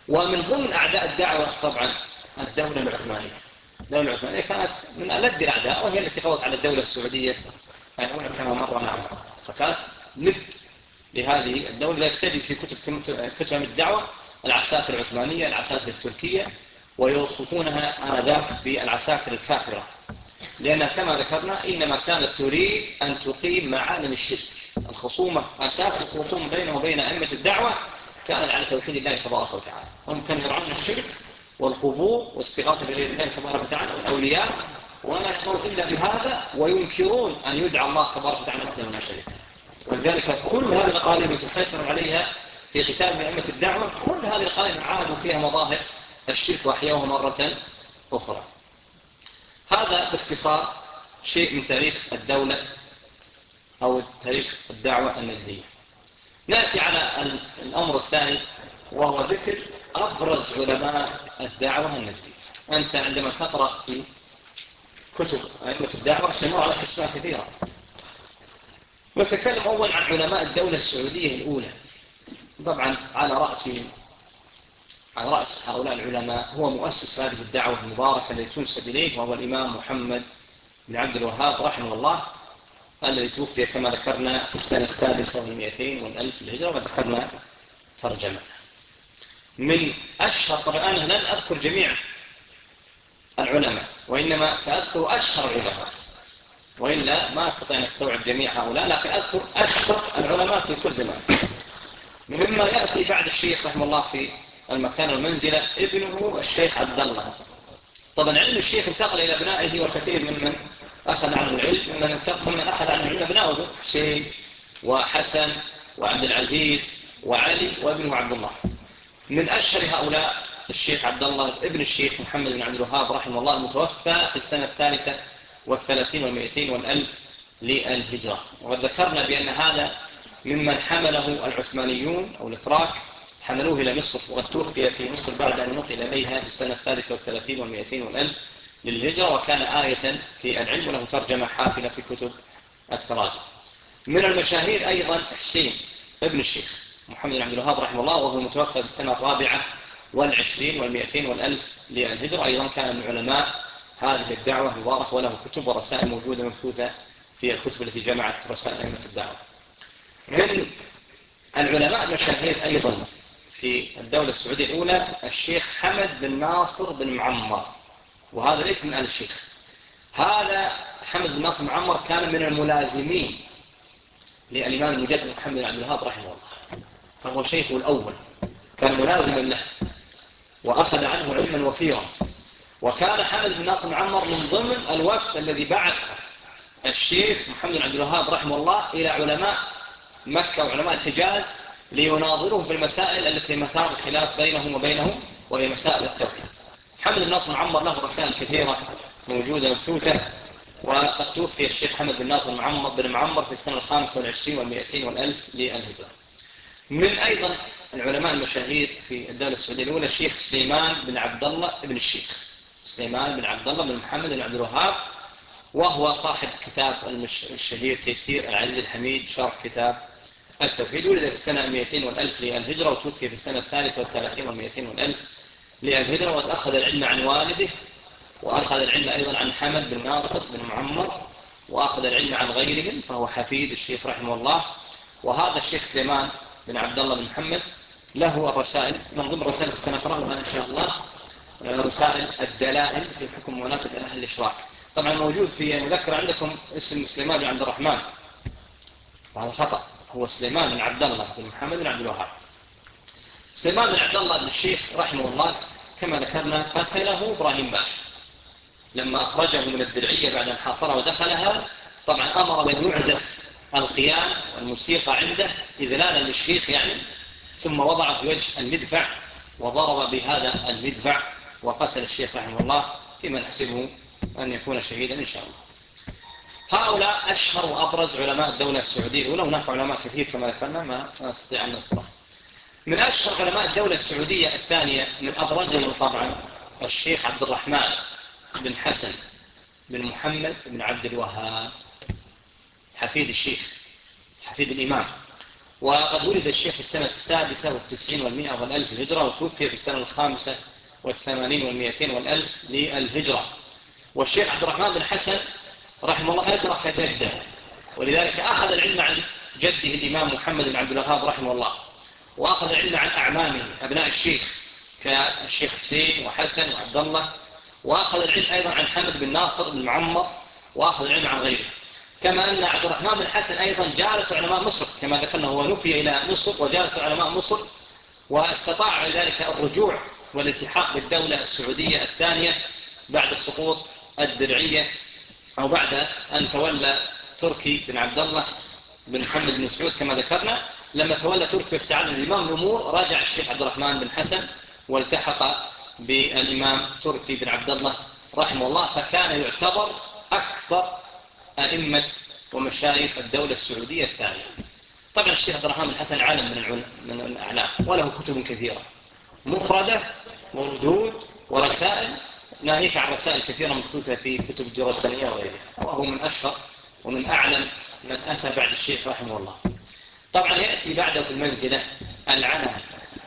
A: ومن ضمن أعداء الدعوة طبعا الدولة العثمانية. الدولة العثمانية كانت من ألد الأعداء، وهي التي قضت على الدولة السعودية الأولى كما مر معنا، فكانت ند لهذه الدولة. ذلك تجد في كتب الدعوة العساكر العثمانية، العساكر التركية، ويوصفونها آنذاك بالعساكر الكافرة، لأنها كما ذكرنا إنما كانت تريد أن تقيم معالم الشرك. الخصومة، أساس الخصومة بينه وبين أئمة الدعوة كانت على توحيد الله تبارك وتعالى. هم كانوا يرعون الشرك والقبور واستغاثة بغير الله تبارك وتعالى والأولياء، ولا يقولون إلا بهذا، وينكرون أن يدعى الله تبارك وتعالى وحده لا شريك له. ولذلك كل هذه الأقاليم التي تسيطر عليها في قتال أئمة الدعوة، كل هذه الأقاليم عادوا فيها مظاهر الشرك وأحيوها مرة أخرى. هذا باختصار شيء من تاريخ الدولة أو تاريخ الدعوة النجدية. نأتي على الأمر الثاني، وهو ذكر أبرز علماء الدعوة النجدية. أنت عندما تقرأ في كتب أئمة الدعوة تمر على أسماء كثيرة. نتكلم أول عن علماء الدولة السعودية الأولى. طبعا على رأس هؤلاء العلماء هو مؤسس هذه الدعوة المباركة التي تنسب إليه، وهو الإمام محمد بن عبد الوهاب رحمه الله، الذي توفي كما ذكرنا في السنة 600 والألف الهجرة، وذكرنا ترجمته. من أشهر، طبعا أنا لن أذكر جميع العلماء، وإنما سأذكر أشهر العلماء، وإلا ما أستطيع أن أستوعب جميع هؤلاء، لكن أذكر أشهر العلماء في كل زمان. مما يأتي بعد الشيخ رحمه الله في المكان والمنزلة ابنه الشيخ عبد الله. طبعا علم الشيخ انتقل إلى ابنائه، وكثير ممن أخذ عنه العلم ممن أخذ عنه العلم ابنائه حسين وحسن وعبد العزيز وعلي وابنه عبد الله. من أشهر هؤلاء الشيخ عبد الله ابن الشيخ محمد بن عبد الوهاب رحمه الله، المتوفى في السنة 33 و200 والألف للهجرة. وقد ذكرنا بأن هذا ممن حمله العثمانيون أو الاتراك، حملوه إلى مصر، وقد توفي في مصر بعد أن نقل إليها في السنة 33 و200 والألف للهجرة، وكان آية في العلم، وله ترجمة حافلة في كتب التراجم. من المشاهير أيضا حسين ابن الشيخ محمد بن عبد الوهاب رحمه الله، وهو متوفى في السنة 24 و200 والألف للهجرة، أيضا كان من علماء هذه الدعوة المباركة، وله كتب ورسائل موجودة مبثوثة في الكتب التي جمعت رسائل أئمة الدعوة. من العلماء المشاهير أيضا في الدولة السعودية الأولى الشيخ حمد بن ناصر بن معمر، وهذا ليس من آل الشيخ. هذا حمد بن ناصر بن معمر كان من الملازمين للإمام المجدد محمد بن عبد الوهاب رحمه الله، فهو شيخه الأول، كان ملازما له وأخذ عنه علما وفيرا. وكان حمد بن ناصر بن معمر من ضمن الوفد الذي بعث الشيخ محمد بن عبد الوهاب رحمه الله إلى علماء مكة وعلماء الحجاز ليناظرهم في المسائل التي مثار الخلاف بينهم وبينهم، وهي مسائل التوحيد. حمد بن ناصر بن معمر له رسائل كثيرة موجودة مبثوثة، وقد توفي الشيخ حمد بن ناصر بن معمر في السنة 25 و200 والألف للهجرة. من أيضا العلماء المشاهير في الدولة السعودية الأولى الشيخ سليمان بن عبد الله ابن الشيخ، سليمان بن عبد الله بن محمد بن عبد الوهاب، وهو صاحب كتاب الشهير تيسير العزيز الحميد شرح كتاب التوحيد. ولد في السنة 200 والألف للهجرة، وتوفي في السنة 33 و200 والألف للهجرة، وأخذ العلم عن والده، وأخذ العلم أيضا عن حمد بن ناصر بن معمر، وأخذ العلم عن غيرهم، فهو حفيد الشيخ رحمه الله. وهذا الشيخ سليمان بن عبد الله بن محمد له الرسائل، من ضمن رسائل سنقرأها إن شاء الله رسائل الدلائل في حكم مناقض أهل الإشراك. طبعا موجود في مذكرة عندكم اسم سليمان بن عبد الرحمن، وهذا خطأ، هو سليمان بن عبد الله بن محمد بن عبد الوهاب. سليمان بن عبد الله بن الشيخ رحمه الله كما ذكرنا قتله إبراهيم باشا لما أخرجه من الدرعية بعد أن حاصرها ودخلها. طبعا أمر بأن يعزف القيان والموسيقى عنده إذلالا للشيخ يعني، ثم وضع في وجه المدفع وضرب بهذا المدفع وقتل الشيخ رحمه الله، فيما نحسبه أن يكون شهيدا إن شاء الله. هؤلاء أشهر وأبرز علماء الدولة السعودية الأولى، هناك علماء كثير كما ذكرنا ما نستطيع أن نذكره. من أشهر علماء الدولة السعودية الثانية من أبرزهم طبعا الشيخ عبد الرحمن بن حسن بن محمد بن عبد الوهاب، حفيد الشيخ، حفيد الإمام. وقد ولد الشيخ في السنة 96 و100 والألف الهجرة، وتوفي في السنة 85 و200 والألف للهجرة. والشيخ عبد الرحمن بن حسن رحمه الله أدرك جده، ولذلك أخذ العلم عن جده الإمام محمد بن عبد الوهاب رحمه الله، وأخذ العلم عن أعمامه أبناء الشيخ كالشيخ حسين وحسن وعبد الله، وأخذ العلم أيضا عن حمد بن ناصر بن معمر، وأخذ العلم عن غيره. كما أن عبد الرحمن بن حسن أيضا جالس علماء مصر كما ذكرنا، هو نفي إلى مصر وجالس علماء مصر، واستطاع ذلك الرجوع والالتحاق بالدولة السعودية الثانية بعد سقوط الدرعية، أو بعد أن تولى تركي بن عبد الله بن محمد بن سعود كما ذكرنا. لما تولى تركي واستعاد زمام الأمور رجع الشيخ عبد الرحمن بن حسن والتحق بالإمام تركي بن عبد الله رحمه الله، فكان يعتبر أكبر أئمة ومشايخ الدولة السعودية الثانية. طبعا الشيخ عبد الرحمن بن حسن عالم من الأعلام، وله كتب كثيرة مفردة وردود ورسائل، ناهيك عن رسائل كثيرة مبثوثة في كتب الدراسية وغيرها، وهو من أشهر ومن أعلم من أتى بعد الشيخ رحمه الله. طبعا يأتي بعده في المنزلة العلم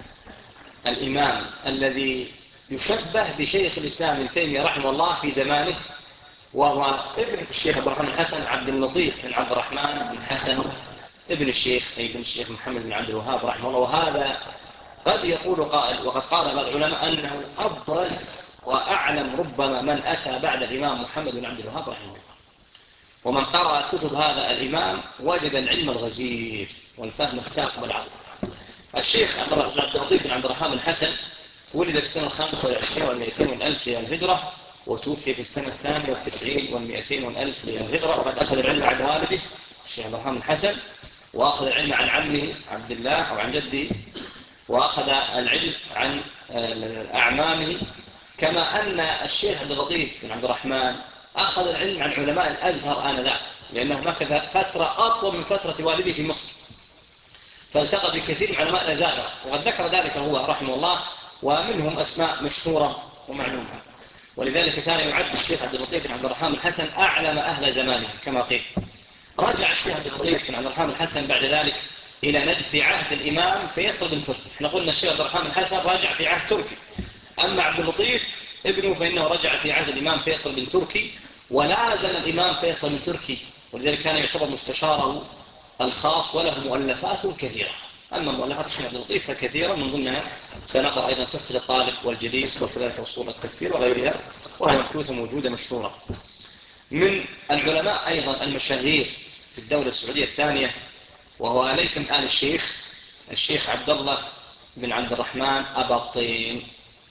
A: الإمام الذي يشبه بشيخ الإسلام ابن تيمية رحمه الله في زمانه، وهو ابن الشيخ عبد الرحمن بن حسن عبد اللطيف بن عبد الرحمن بن حسن ابن الشيخ، أي ابن الشيخ محمد بن عبد الوهاب رحمه الله. وهذا قد يقول قائل، وقد قال بعض العلماء أنه أبرز وأعلم ربما من أتى بعد الإمام محمد بن عبد الوهاب رحمه الله. ومن قرأ كتب هذا الإمام وجد العلم الغزير والفهم الثاقب العظيم. الشيخ عبد اللطيف بن عبد الرحمن بن حسن ولد في السنة 25 و200 والألف للهجرة، وتوفي في السنة 92 و200 والألف للهجرة. وقد أخذ العلم عن والده الشيخ عبد الرحمن بن حسن، وأخذ العلم عن عمه عبد الله أو عن جده، وأخذ العلم عن أعمامه. كما أن الشيخ عبد اللطيف بن عبد الرحمن أخذ العلم عن علماء الأزهر آنذاك، لأنه مكث فترة أطول من فترة والده في مصر، فالتقى بكثير من علماء الأزهر، وقد ذكر ذلك هو رحمه الله، ومنهم أسماء مشهورة ومعلومة. ولذلك كان يعد الشيخ عبد اللطيف بن عبد الرحمن بن حسن أعلم أهل زمانه كما قيل. رجع الشيخ عبد اللطيف بن عبد الرحمن بن حسن بعد ذلك إلى نجد في عهد الإمام فيصل بن تركي. احنا قلنا الشيخ عبد الرحمن بن حسن رجع في عهد تركي، أما عبد اللطيف ابنه فإنه رجع في عهد الإمام فيصل بن تركي، ولازم الإمام فيصل بن تركي، ولذلك كان يعتبر مستشاره الخاص، وله مؤلفات كثيرة. أما مؤلفات الشيخ عبد اللطيف فكثيرة، من ضمنها سنقرأ أيضا تحفة الطالب والجليس، وكذلك أصول التكفير وغيرها، وهي مكتوبة موجودة مشهورة. من العلماء أيضا المشاهير في الدولة السعودية الثانية، وهو ليس من آل الشيخ عبد الله بن عبد الرحمن أباطين،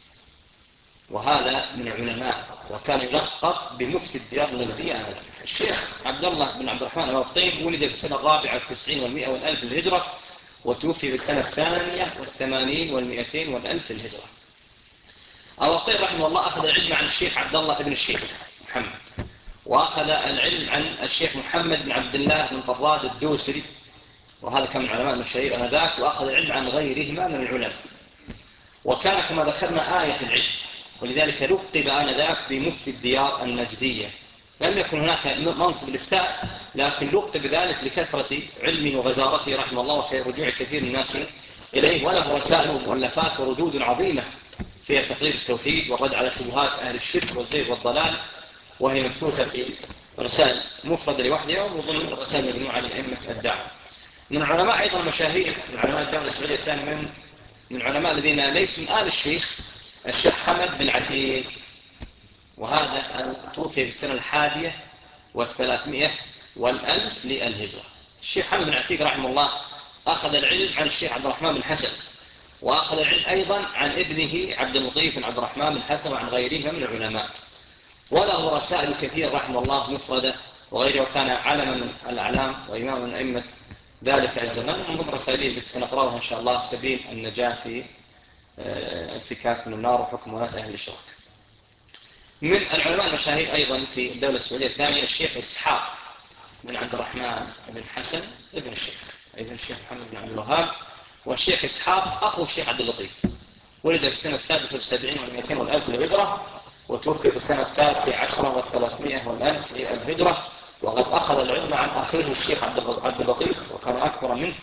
A: وهذا من العلماء، وكان يلقب بمفتي الديار النجدية آنذاك. الشيخ عبد الله بن عبد الرحمن أباطين ولد في السنة 94 و100 والألف للهجرة، وتوفي في السنة 82 و200 والألف للهجرة. أباطين رحمه الله أخذ العلم عن الشيخ عبد الله بن الشيخ محمد، وأخذ العلم عن الشيخ محمد بن عبد الله بن طراد الدوسري، وهذا كان من علماء المشاهير آنذاك، وأخذ العلم عن غيرهما من العلماء، وكان كما ذكرنا آية العلم، ولذلك لقب آنذاك بمفتي الديار النجدية. لم يكن هناك منصب الافتاء، لكن لقب بذلك لكثرة علمه وغزارته رحمه الله، ورجوع كثير من الناس إليه. وله رسائل ومؤلفات وردود عظيمة فيها تقرير التوحيد والرد على شبهات أهل الشرك والزيغ والضلال، وهي مبثوثة في رسائل مفردة لوحدها، ومن ضمن رسائل مجموعة لأئمة الدعوة. من علماء أيضا مشاهير من علماء الدولة السعودية الثانية، من علماء الذين ليسوا من آل الشيخ حمد بن عتيق، وهذا توفي في السنة 11 والألف للهجرة. الشيخ حمد بن عتيق رحمه الله أخذ العلم عن الشيخ عبد الرحمن بن حسن، وأخذ العلم أيضا عن ابنه عبد اللطيف بن عبد الرحمن بن حسن، وعن غيرهم من العلماء، وله رسائل كثير رحمه الله مفردة وغيره، وكان علما من الأعلام وإمام من أئمة ذلك الزمان. من ضمن رسائله التي سنقرأها إن شاء الله سبيل النجاة في انفكاك من النار وحكم ولاة أهل الشرك. من العلماء المشاهير أيضا في الدولة السعودية الثانية الشيخ إسحاق بن عبد الرحمن بن حسن ابن الشيخ محمد بن عبد الوهاب. والشيخ إسحاق أخو الشيخ عبد اللطيف، ولد في السنة 76 و200 والألف للهجرة، وتوفي في السنة 19 و300 والألف للهجرة. وقد أخذ العلم عن أخيه الشيخ عبد اللطيف، وكان أكبر منه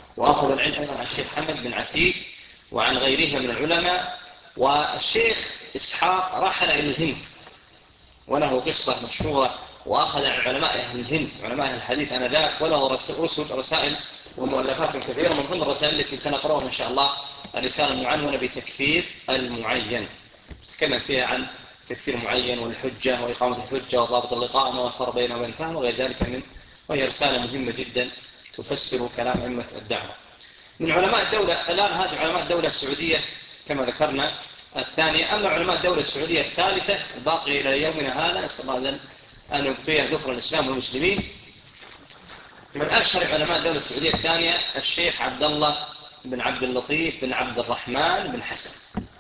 A: وأخذ العلم أيضا عن الشيخ محمد بن عتيق وعن غيره من العلماء. والشيخ إسحاق رحل إلى الهند وله قصة مشهورة، وأخذ عن علماء أهل الهند علماء أهل الحديث آنذاك، وله رسائل ومؤلفات كثيرة. من ضمن الرسائل التي سنقرأها إن شاء الله الرسالة المعنونة بتكفير المعين، تكلم فيها عن تكفير معين والحجة وإقامة الحجة وضابط الإقامة والفرق بينه وبين الفهم وغير ذلك وهي رسالة مهمة جدا تفسر كلام أئمة الدعوة. من علماء الدولة الآن هذه علماء الدولة السعودية كما ذكرنا الثانية. أما علماء الدولة السعودية الثالثة الباقي إلى يومنا هذا، نسأل الله أن يبقيها ذكر الإسلام والمسلمين. من أشهر علماء الدولة السعودية الثانية الشيخ عبد الله بن عبد اللطيف بن عبد الرحمن بن حسن.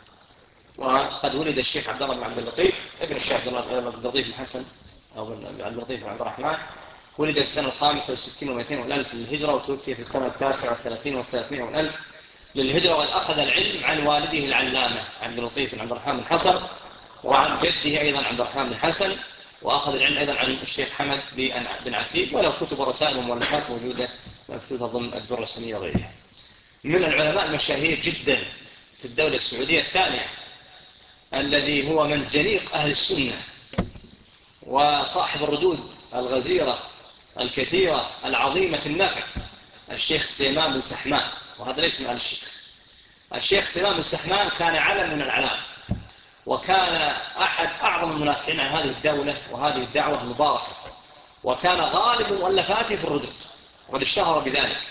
A: وقد ولد الشيخ عبد الله بن عبد اللطيف ابن الشيخ عبد الله بن عبد اللطيف بن حسن أو بن عبد اللطيف بن عبد الرحمن، ولد في السنة 65 و200 والألف للهجرة، وتوفي في السنة 39 و300 والألف للهجرة. وقد أخذ العلم عن والده العلامة عبد اللطيف بن عبد الرحمن بن حسن، وعن جده أيضا عبد الرحمن بن حسن، وأخذ العلم أيضا عن الشيخ حمد بن عتيق، وله كتب ورسائل ومؤلفات موجودة مكتوبة ضمن الدرة السنية وغيرها. من العلماء المشاهير جدا في الدولة السعودية الثانية الذي هو من جريق أهل السنة وصاحب الردود الغزيرة الكثيرة العظيمة النفع، الشيخ سليمان بن سحمان. وهذا ليس من أهل الشيخ. الشيخ سليمان بن سحمان كان علم من العلام، وكان أحد أعظم المنافعين عن هذه الدولة وهذه الدعوة المباركة، وكان غالب مؤلفاته في الردود، وقد اشتهر بذلك.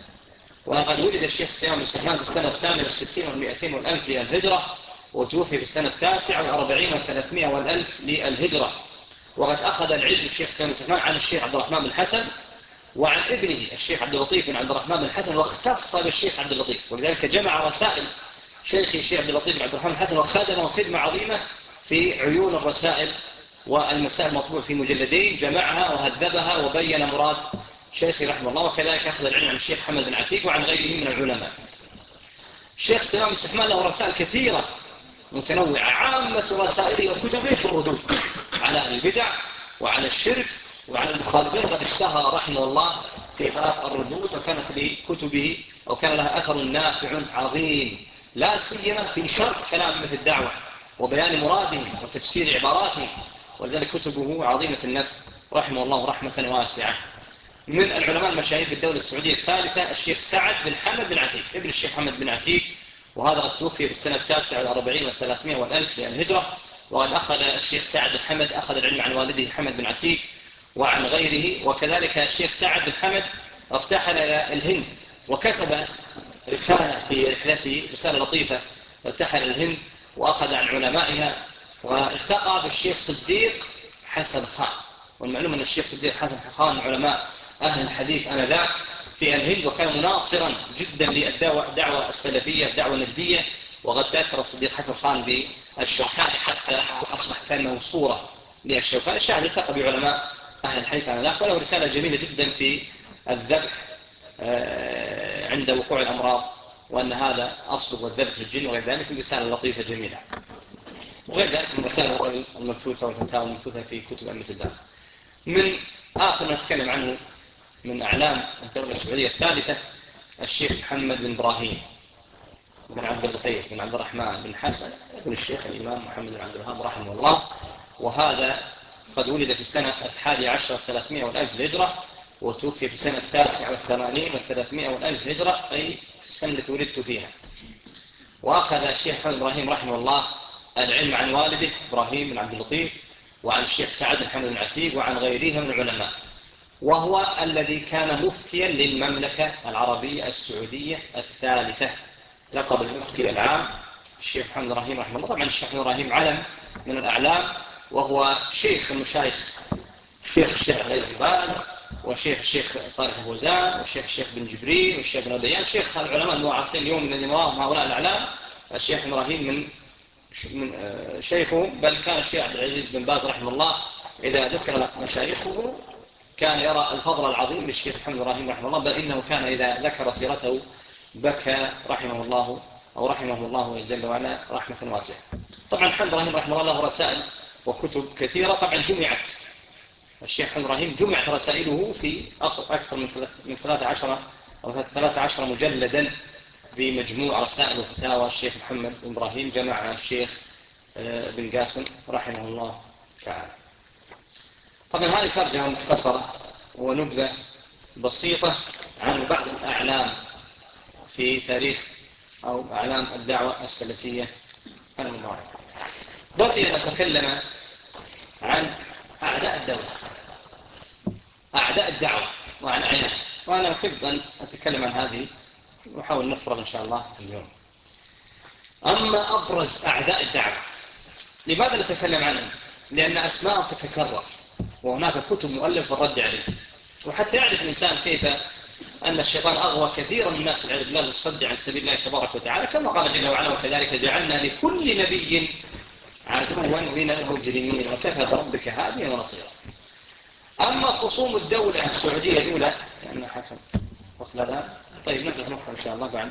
A: وقد ولد الشيخ سليمان بن سحمان في السنة 68 و200 والألف للهجرة، وتوفي في السنة 49 و300 والألف للهجرة. وقد أخذ العلم الشيخ سليمان بن سحمان عن الشيخ عبد الرحمن بن حسن وعن ابنه الشيخ عبد اللطيف بن عبد الرحمن بن حسن، واختص بالشيخ عبد اللطيف، ولذلك جمع رسائل شيخي الشيخ عبد اللطيف بن عبد الرحمن بن حسن وخدمه خدمة عظيمة في عيون الرسائل والمسائل المطبوع في مجلدين، جمعها وهذبها وبين مراد شيخي رحمه الله. وكذلك أخذ العلم عن الشيخ حمد بن عتيق وعن غيره من العلماء. الشيخ سليمان بن سحمان له رسائل كثيرة متنوعة، عامة رسائله وكتبه في الردود على البدع وعلى الشرك وعلى المخالفين. قد اشتهر رحمه الله في باب الردود، وكانت لكتبه أو كان لها أثر نافع عظيم، لا سيما في شرح كلام مثل الدعوة وبيان مرادهم وتفسير عباراتهم، ولذلك كتبه عظيمة النفع رحمه الله رحمة واسعة. من العلماء المشاهير في الدولة السعودية الثالثة الشيخ سعد بن حمد بن عتيق ابن الشيخ حمد بن عتيق، وهذا قد توفي في السنة 49 و300 والألف للهجرة. وقد أخذ الشيخ سعد بن حمد أخذ العلم عن والده حمد بن عتيق وعن غيره. وكذلك الشيخ سعد بن حمد ارتحل إلى الهند وكتب رسالة في رحلته، رسالة لطيفة، ارتحل إلى الهند وأخذ عن علمائها، والتقى بالشيخ صديق حسن خان. والمعلوم أن الشيخ صديق حسن خان علماء أهل الحديث آنذاك في الهند، وكان مناصرا جدا للدعوة السلفية الدعوة النجدية. وقد تأثر الصديق حسن خان بالشوكاني حتى أصبح كأنه صورة للشوكاني. الشاهد التقى بعلماء أهل الحديث آنذاك، وله رسالة جميلة جدا في الذبح عند وقوع الأمراض، وأن هذا أصل الذبح للجن وغير ذلك، رسالة لطيفة جميلة. وغير ذلك من رسائل المبثوثة والفتاوى المبثوثة في كتب أئمة الدعوة. من آخر ما نتكلم عنه من أعلام الدولة السعودية الثالثة الشيخ محمد بن إبراهيم بن عبد اللطيف بن عبد الرحمن بن حسن ابن الشيخ الإمام محمد بن عبد الوهاب رحمه الله. وهذا قد ولد في السنة 11 300 والألف هجرة، وتوفي في السنة 89 و300 والألف هجرة، أي في السنة التي ولدت فيها. وأخذ الشيخ محمد إبراهيم رحمه الله العلم عن والده إبراهيم بن عبد اللطيف وعن الشيخ سعد بن حمد بن عتيق وعن غيره من العلماء، وهو الذي كان مفتيا للمملكة العربية السعودية الثالثة، لقب المفتي العام الشيخ محمد إبراهيم رحمه الله. طبعا الشيخ محمد إبراهيم علم من الأعلام، وهو شيخ المشايخ، شيخ الشيخ غير باز، وشيخ الشيخ صالح الفوزان، والشيخ الشيخ بن جبريل، والشيخ بن ديان، شيخ العلماء المعاصرين اليوم الذين نراهم هؤلاء الأعلام. الشيخ إبراهيم من شيخه، بل كان الشيخ عبد العزيز بن باز رحمه الله إذا ذكر مشايخه كان يرى الفضل العظيم للشيخ محمد إبراهيم رحمه الله، بل إنه كان إذا ذكر سيرته بكى رحمه الله أو رحمه الله جل وعلا رحمة واسعة. طبعا محمد إبراهيم رحمه الله له رسائل وكتب كثيرة، طبعا جمعت الشيخ محمد إبراهيم جمعت رسائله في أكثر من 13 أو 13 مجلدا بمجموع رسائل وفتاوى الشيخ محمد بن إبراهيم جمع الشيخ بن قاسم رحمه الله تعالى. طبعا هذه ترجمة مختصرة ونبذة بسيطة عن بعض الأعلام في تاريخ أو أعلام الدعوة السلفية المباركة. بقي أن نتكلم عن أعداء الدولة، أعداء الدعوة وعن عينها، وأنا أحب أن أتكلم عن هذه ونحاول نفرغ إن شاء الله اليوم. أما أبرز أعداء الدعوة لماذا نتكلم عنهم؟ لأن أسماء تتكرر وهناك كتب مؤلفة الرد عليه، وحتى يعرف الإنسان كيف أن الشيطان أغوى كثيرا من الناس والعياذ بالله للصد عن سبيل الله تبارك وتعالى، كما قال جل وعلا: وكذلك جعلنا لكل نبي عدوا من المجرمين وكفى بربك هاديا ونصيرا. أما خصوم الدولة السعودية الأولى لأنها حكم وصل لها. طيب نحن نقرأ إن شاء الله بعد.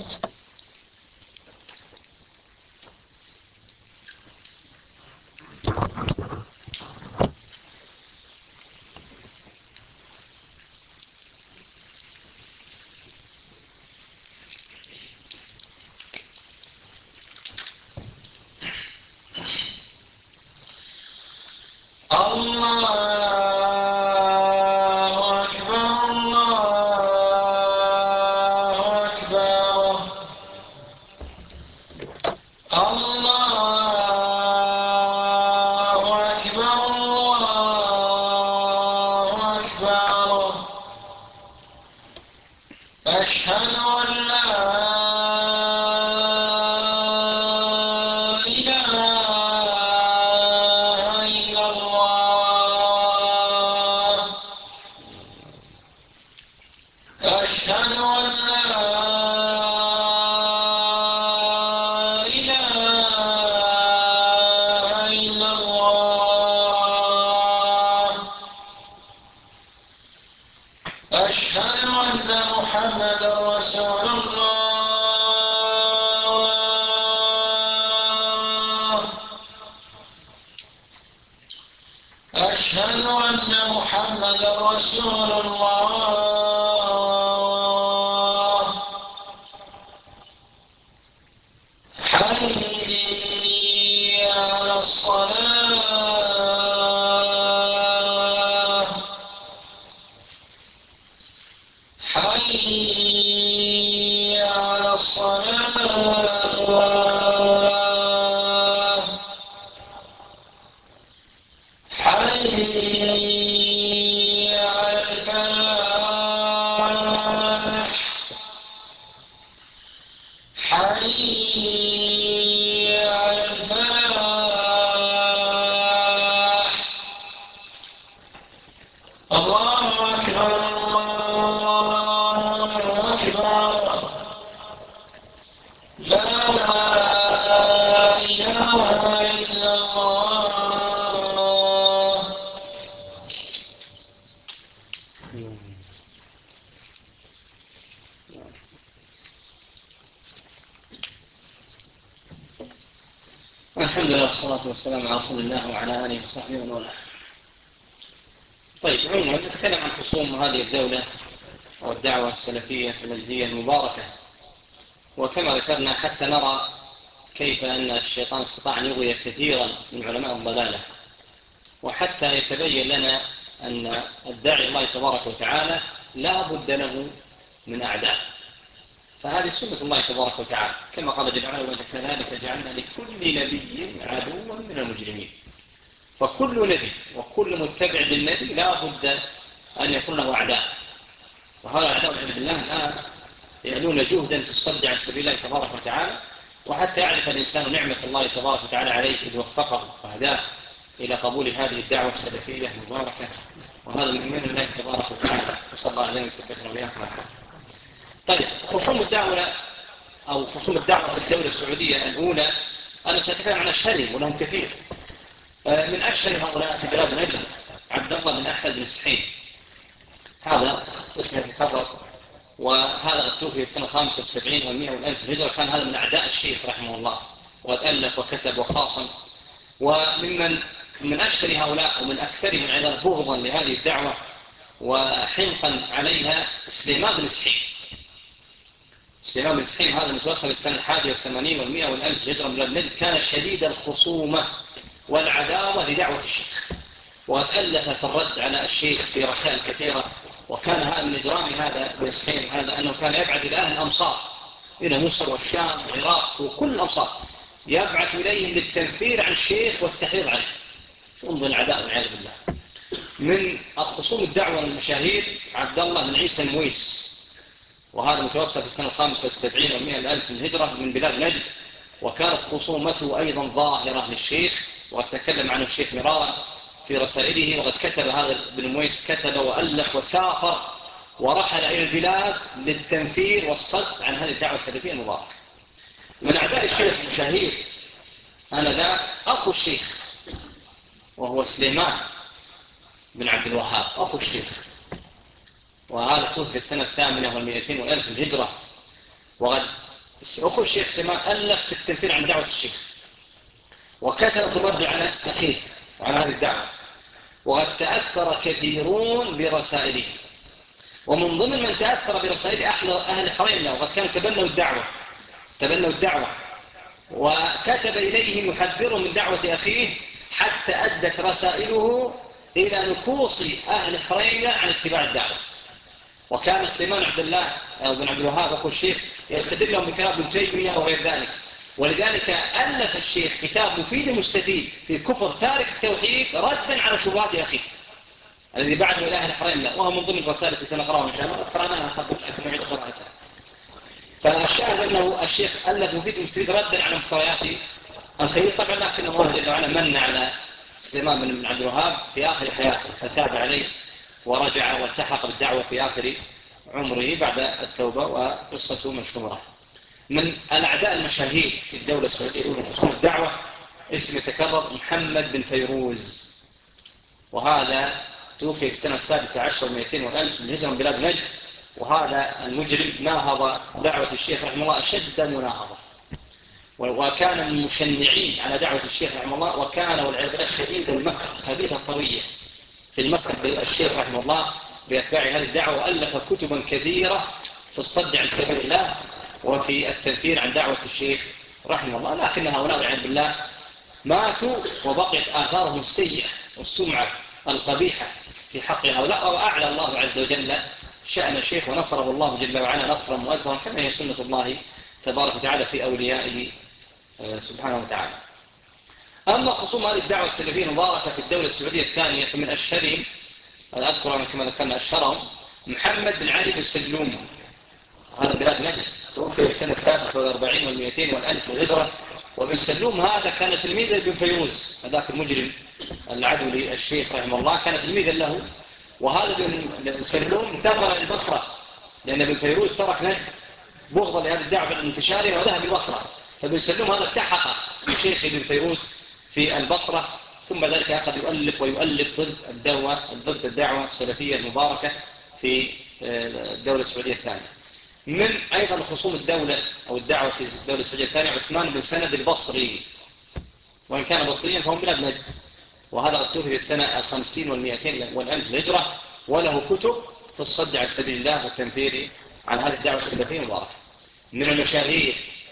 A: الحمد لله والصلاة والسلام على رسول الله وعلى آله وصحبه ومن والاه. طيب عموما نتكلم عن خصوم هذه الدولة والدعوة السلفية النجدية المباركة، وكما ذكرنا حتى نرى كيف أن الشيطان استطاع أن يغوي كثيرا من علماء الضلالة، وحتى يتبين لنا أن الداعي الله تبارك وتعالى لا بد له من أعداء، فهذه سنة الله تبارك وتعالى كما قال جل وعلا: وكذلك جعلنا لكل نبي عدوا من المجرمين. فكل نبي وكل متبع للنبي لا بد أن يكون له أعداء، وهؤلاء الأعداء والعياذ بالله لا يألون جهدا في الصد عن سبيل الله تبارك وتعالى، وحتى يعرف الإنسان نعمة الله تبارك وتعالى عليه إذ وفقه وهداه إلى قبول هذه الدعوة السلفية المباركة، وهذا من منه الله تبارك وتعالى. صلى الله عليه وسلم وإياكم. طيب خصوم الدعوة أو خصوم الدعوة في الدولة السعودية الأولى أنا سأتكلم عن أشهرهم ولهم كثير. من أشهر هؤلاء في بلاد نجد عبد الله بن أحمد بن السحيم، هذا اسمه يتكرر، وهذا توفي سنة 75 و100 والألف هجرة. كان هذا من أعداء الشيخ رحمه الله، وقد ألف وكتب وخاصم، ومن أشهر هؤلاء ومن أكثرهم عندنا بغضا لهذه الدعوة وحنقا عليها سليمان بن السحيم. سليمان بن سحيم هذا متوفى في السنة 81 و100 والألف هجرة من نجد، كان شديد الخصومة والعداوة لدعوة الشيخ، وقد ألف في الرد على الشيخ في رسائل كثيرة. وكان هذا من إجرام هذا بن سحيم هذا أنه كان يبعث إلى أهل الأمصار، إلى مصر والشام والعراق وكل الأمصار، يبعث إليهم للتنفير عن الشيخ والتحريض عليه. انظر العداء والعياذ بالله. من الخصوم الدعوة المشاهير عبد الله بن عيسى المويس، وهذا متوفى في السنة 75 و100 الألف من الهجرة من بلاد نجد، وكانت خصومته أيضا ظاهرة للشيخ، وتكلم عنه الشيخ مرارا في رسائله. وقد كتب هذا بن مويس، كتب وألف وسافر ورحل إلى البلاد للتنفير والصد عن هذه الدعوة السلفية المباركة. من أعداء الشيخ الشهير آنذاك أخو الشيخ، وهو سليمان بن عبد الوهاب أخو الشيخ، وهذا توفي في السنة 8 و200 والألف الهجرة. وقد أخو الشيخ سليمان ألف في التنفير عن دعوة الشيخ، وكتب في الرد على أخيه وعلى هذه الدعوة، وقد تأثر كثيرون برسائله. ومن ضمن من تأثر برسائل أهل حريم، وقد كانوا تبنوا الدعوة، وكتب إليهم يحذرهم من دعوة أخيه، حتى أدت رسائله إلى نكوص أهل حريم عن اتباع الدعوة. وكان سليمان بن عبد الوهاب أخو الشيخ يستدل لهم بكلام ابن تيمية وغير ذلك، ولذلك ألف الشيخ كتاب مفيد مستفيد في كفر تارك التوحيد ردا على شبهات أخيه الذي بعده إلى أهل الحريم، وهو من ضمن الرسائل التي سنقرأها إن شاء الله، قرأناها قبل لكن نعيد قراءتها. فالشاهد أنه الشيخ ألف مفيد مستفيد ردا على مفتريات الخير، طبعا لكن الله جل وعلا من على سليمان بن عبد الوهاب في آخر حياته، فتاب عليه ورجع والتحق بالدعوة في آخر عمره بعد التوبة، وقصته مشهورة. من الأعداء المشاهير في الدولة السعودية من الدعوة اسم يتكرر محمد بن فيروز، وهذا توفي في السنة 16 و200 والألف من هجرة من بلاد نجد. وهذا المجرم ناهض دعوة الشيخ رحمه الله أشد مناهضة، وكان من المشنعين على دعوة الشيخ رحمه الله، وكان والعياذ بالله شديد المكر خبيث الطوية في المكر بالشيخ رحمه الله بأتباع هذه الدعوة، وألف كتبا كثيرة في الصد عن سبيل الله وفي التنفير عن دعوة الشيخ رحمه الله. لكن هؤلاء والعياذ بالله ماتوا وبقيت آثارهم السيئة والسمعة القبيحة في حق هؤلاء، وأعلى الله عز وجل شأن الشيخ ونصره الله جل وعلا نصرا مؤزرا، كما هي سنة الله تبارك وتعالى في أوليائه سبحانه وتعالى. أما خصوم هذه الدعوة السلفية المباركة في الدولة السعودية الثانية، فمن أشهرهم أذكر كما ذكرنا أشهرهم محمد بن علي بن سلوم، هذا بلاد نجد، توفي في سنة 46 و200 والألف الهجرة. وابن سلوم هذا كان تلميذا لابن فيروز، هذاك المجرم العدو للشيخ رحمه الله، كان تلميذا له. وهذا بن سلوم انتقل إلى البصرة، لأن ابن فيروز ترك نجد بغضا لهذه الدعوة الانتشارية وذهب البصرة، فابن سلوم هذا التحق بشيخ ابن فيروز في البصرة، ثم ذلك أخذ يؤلف ويؤلف ضد الدعوة السلفية المباركة في الدولة السعودية الثانية. من أيضا خصوم الدولة أو الدعوة في الدولة السعودية الثانية عثمان بن سند البصري، وإن كان بصريا فهو بلاد نجد، وهذا قد توفي في السنة 50 و200 والألف الهجرة، وله كتب في الصد عن سبيل الله والتنفير عن هذه الدعوة السلفية المباركة. من المشاهير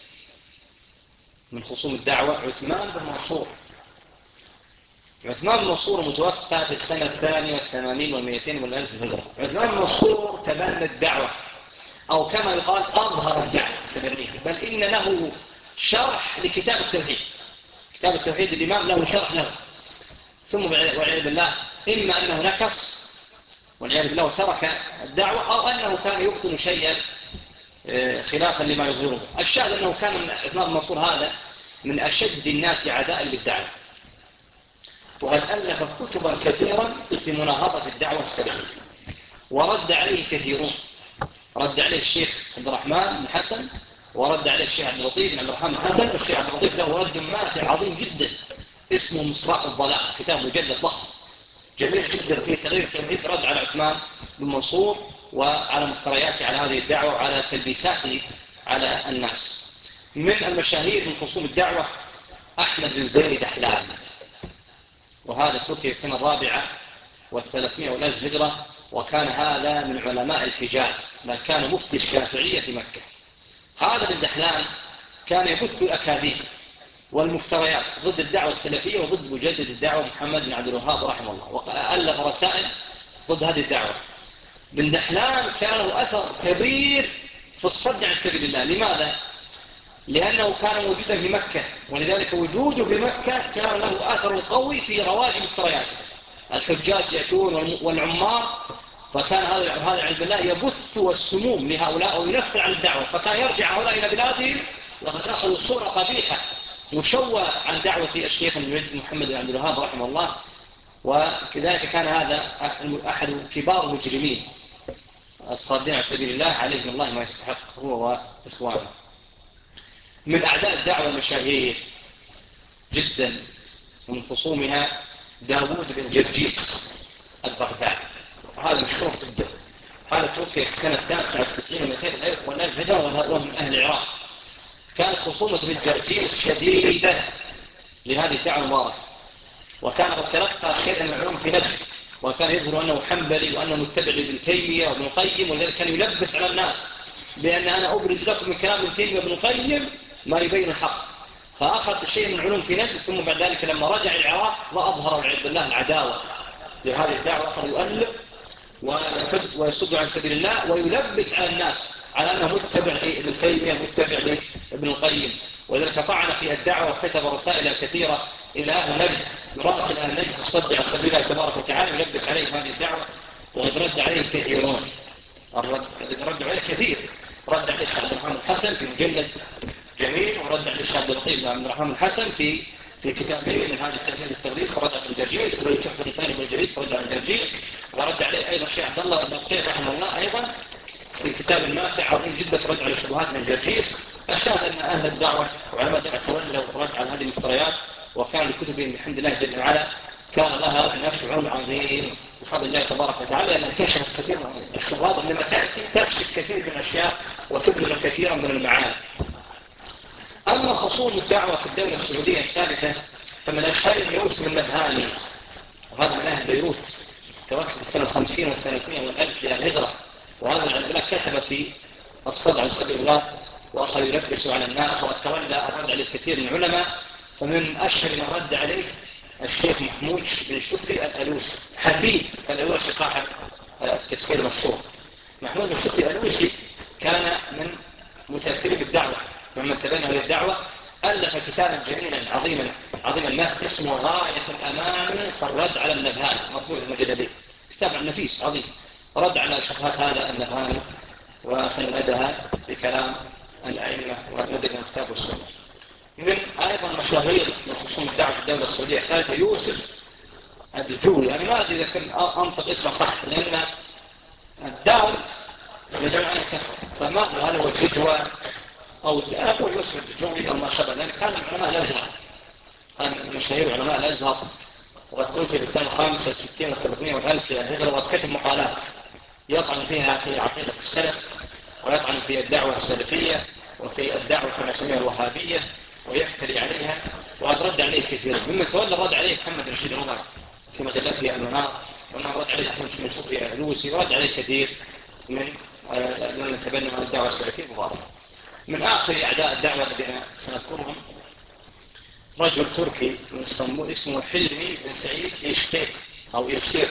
A: من خصوم الدعوة عثمان بن منصور. عثمان بن منصور متوفى في السنة 82 و200 والألف الهجرة. عثمان بن منصور تبنى الدعوة، أو كما يقال أظهر الدعوة تبنيها، بل إن له شرح لكتاب التوحيد. كتاب التوحيد الإمام له شرح له، ثم والعياذ بالله إما أنه نكص والعياذ بالله وترك الدعوة، أو أنه كان يبطل شيئا خلافا لما يظهره. الشاهد أنه كان عثمان بن منصور هذا من أشد الناس عداء للدعوة، وقد ألف كتبا كثيرا في مناهضة الدعوة السلفية، ورد عليه كثيرون. رد عليه الشيخ عبد الرحمن بن حسن، ورد عليه الشيخ عبد اللطيف بن عبد الرحمن بن حسن. والشيخ عبد اللطيف له رد ماتع عظيم جدا اسمه مصباح الظلام، كتاب مجلد ضخم جميل جدا في تغيير التوحيد، رد على عثمان بن منصور وعلى مفترياته على هذه الدعوة وعلى تلبيساته على الناس. من المشاهير من خصوم الدعوة أحمد بن زيد دحلان، وهذا توفي في السنة 4 و300 والألف هجرة، وكان هذا من علماء الحجاز، بل كان مفتي الشافعية في مكة، هذا بن دحلان كان يبث الأكاذيب والمفتريات ضد الدعوة السلفية وضد مجدد الدعوة محمد بن عبد الوهاب رحمه الله، وألف رسائل ضد هذه الدعوة. بن دحلان كان له أثر كبير في الصد عن سبيل الله. لماذا؟ لأنه كان موجودا في مكة، ولذلك وجوده في مكة كان له أثر قوي في رواج مفترياته. الحجاج يأتون والعمار، فكان هذا العلم بالله يبث السموم لهؤلاء وينفر عن الدعوة، فكان يرجع هؤلاء إلى بلادهم وقد أخذوا صورة قبيحة مشوه عن دعوة الشيخ المجدد محمد بن عبد الوهاب رحمه الله. وكذلك كان هذا أحد كبار المجرمين الصادين عن سبيل الله، عليه الله ما يستحق هو وإخوانه. من أعداء الدعوة المشاهير جدا ومن خصومها داوود بن جرجيس البغدادي، وهذا مشهور جدا. هذا توفي في سنة 99 و200 والهجرة، وهو من أهل العراق. كانت خصومة بن جرجيس شديدة لهذه الدعوة المباركة، وكان قد تلقى شيئا من العلوم في نجد، وكان يظهر أنه حنبلي وأنه متبع لابن تيمية وابن القيم، ولذلك كان يلبس على الناس بأن أنا أبرز لكم من كلام ابن تيمية وابن القيم ما يبين الحق. فأخذ شيء من العلوم في نجد، ثم بعد ذلك لما رجع العراق وأظهر والعياذ بالله العداوة لهذه الدعوة، أخذ يؤلف ويصد عن سبيل الله ويلبس على الناس على أنه متبع لابن تيمية متبع لابن القيم. ولذلك طعن في الدعوة وكتب رسائل كثيرة إلى أهل نجد، مراسل أهل نجد تصد عن سبيل الله تبارك وتعالى ويلبس عليه هذه الدعوة، وقد رد عليه كثيرون. رد عليه كثير، رد عليه الشيخ عبد الرحمن الحسن في مجلد جميل، ورد عليه الشيخ عبد اللطيف بن عبد الرحمن الحسن في كتابه من هذا التفسير التقديس، ورد على الجرجيس، ويكفر الثاني بالجرجيس ورد على الجرجيس، ورد عليه أيضا الشيخ عبد الله بن القيم رحمه الله أيضا في كتاب الماتع عظيم جدا رد على الشبهات من الجرجيس. الشاهد أن أهل الدعوة وعلماء الدعوة تولوا رد على هذه المفتريات، وكان لكتبهم بحمد الله جل وعلا كان لها نفع عظيم بفضل الله تبارك وتعالى، لأنها كشفت كثير من الشبهات. لما تأتي تكشف كثير من الأشياء وتبلغ كثيرا من المعاني. أما خصوم الدعوة في الدولة السعودية الثالثة فمن أشهرهم يوسف النبهاني، وهذا من أهل بيروت، توفى في السنة 50 و300 والألف للهجرة. وهذا العلماء كتب في الصد عن سبيل الله وأخذ يلبس على الناس، وتولى الرد عليه كثير من العلماء. فمن أشهر من رد عليه الشيخ محمود بن شكري الألوسي، حبيب الألوسي صاحب التفسير المشهور. محمود بن شكري الألوسي كان من متأثرين بالدعوة، ومن تبنى للدعوة. ألف كتابا جميلا عظيما الناس اسمه غاية الأمان في الرد على النبهاني، مطبوع المجلدين، كتاب نفيس عظيم رد على شبهات هذا النبهاني وفندها بكلام الأئمة وندر من الكتاب والسنة. من أيضا مشاهير من خصوم الدعوة في الدولة السعودية الثالثة يوسف الدجوي. يعني ما أدري إذا كان أنطق اسمه صح، لأن الدال يدعو على كسر، فما هل هو جدوى أو هو يوسف الدجوي أو ما شابه ذلك. كان علماء الأزهر، كان مشاهير علماء الأزهر، وقد توفي في السنة 65 و300 والألف للهجرة، وقد كتب مقالات يطعن فيها في عقيدة السلف، ويطعن في الدعوة السلفية وفي الدعوة كما يسميها الوهابية، ويفتري عليها، وقد رد عليه كثير. ممن تولى رد عليه محمد رشيد رضا في مجلته المنار، ومن رد عليه أحمد بن شكري الألوسي، ورد عليه كثير من تبنى الدعوة السلفية مبارك. من آخر أعداء الدعوة الذين سنذكرهم رجل تركي من اسطنبول اسمه حلمي بن سعيد يشتيك أو يشتيك.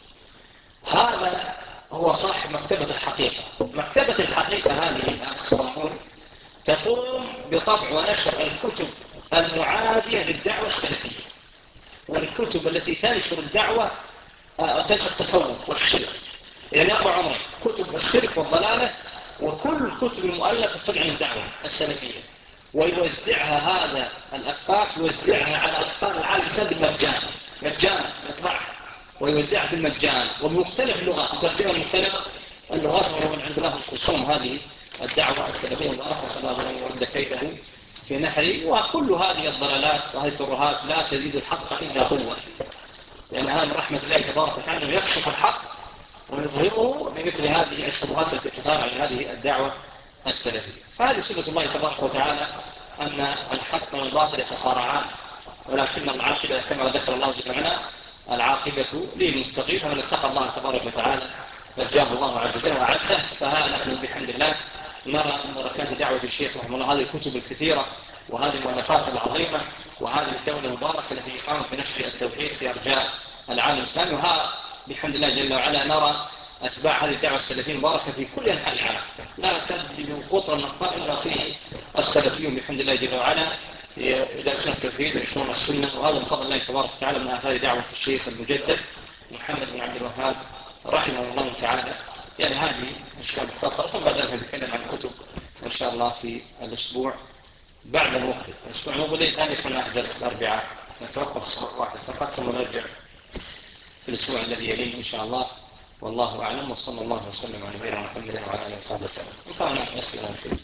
A: هذا هو صاحب مكتبة الحقيقة. مكتبة الحقيقة هذه في اسطنبول تقوم بطبع ونشر الكتب المعادية للدعوة السلفية، والكتب التي تنشر الدعوة تنشر التصوف والشرك. يعني أربع عمرين كتب الشرك والضلالة، وكل الكتب المؤلفة تصل عن الدعوة السلفية، ويوزعها هذا الأفاق يوزعها على أطفال العالم بالمجان، مجانا يطبعها ويوزعها بالمجان وبمختلف اللغات، مترجمة مختلف اللغات، ومن عند الله الخصوم هذه الدعوة السلفية المباركة صلى الله عليه وسلم كيده في نحري. وكل هذه الضلالات وهذه الترهات لا تزيد الحق إلا قوة، لأن هذا من رحمة الله تبارك وتعالى يكشف الحق ويظهره بمثل هذه الشبهات التي تثار على هذه الدعوة السلفية. فهذه سنة الله تبارك وتعالى أن الحق والباطل يتصارعان، ولكن العاقبة كما ذكر الله جل وعلا العاقبة للمتقين، ومن اتقى الله تبارك وتعالى نجاه الله عز وجل وعزه. فها نحن بحمد الله نرى بركات دعوة الشيخ رحمه الله هذه الكتب الكثيرة وهذه المؤلفات العظيمة وهذه الدولة المباركة التي قامت بنشر التوحيد في أرجاء العالم الإسلامي، وها بحمد الله جل وعلا نرى أتباع هذه الدعوة السلفية المباركة في كل أنحاء العالم، لا تجد قطر نقطة إلا فيه السلفيون بحمد الله جل وعلا يدرسون التوحيد ويشرون السنة، وهذا من فضل الله تبارك وتعالى من آثار دعوة الشيخ المجدد محمد بن عبد الوهاب رحمه الله تعالى. يعني هذه أشياء مختصرة، ثم بعد ذلك نتكلم عن الكتب إن شاء الله في الأسبوع بعد المقبل. الأسبوع المقبل الآن يكون درس الأربعاء، نتوقف أسبوع واحد فقط ثم نرجع في الأسبوع الذي يليه إن شاء الله. والله أعلم، وصلى الله وسلم على نبينا محمد وعلى آله وصحبه وسلم. وكان أسئلة شيء.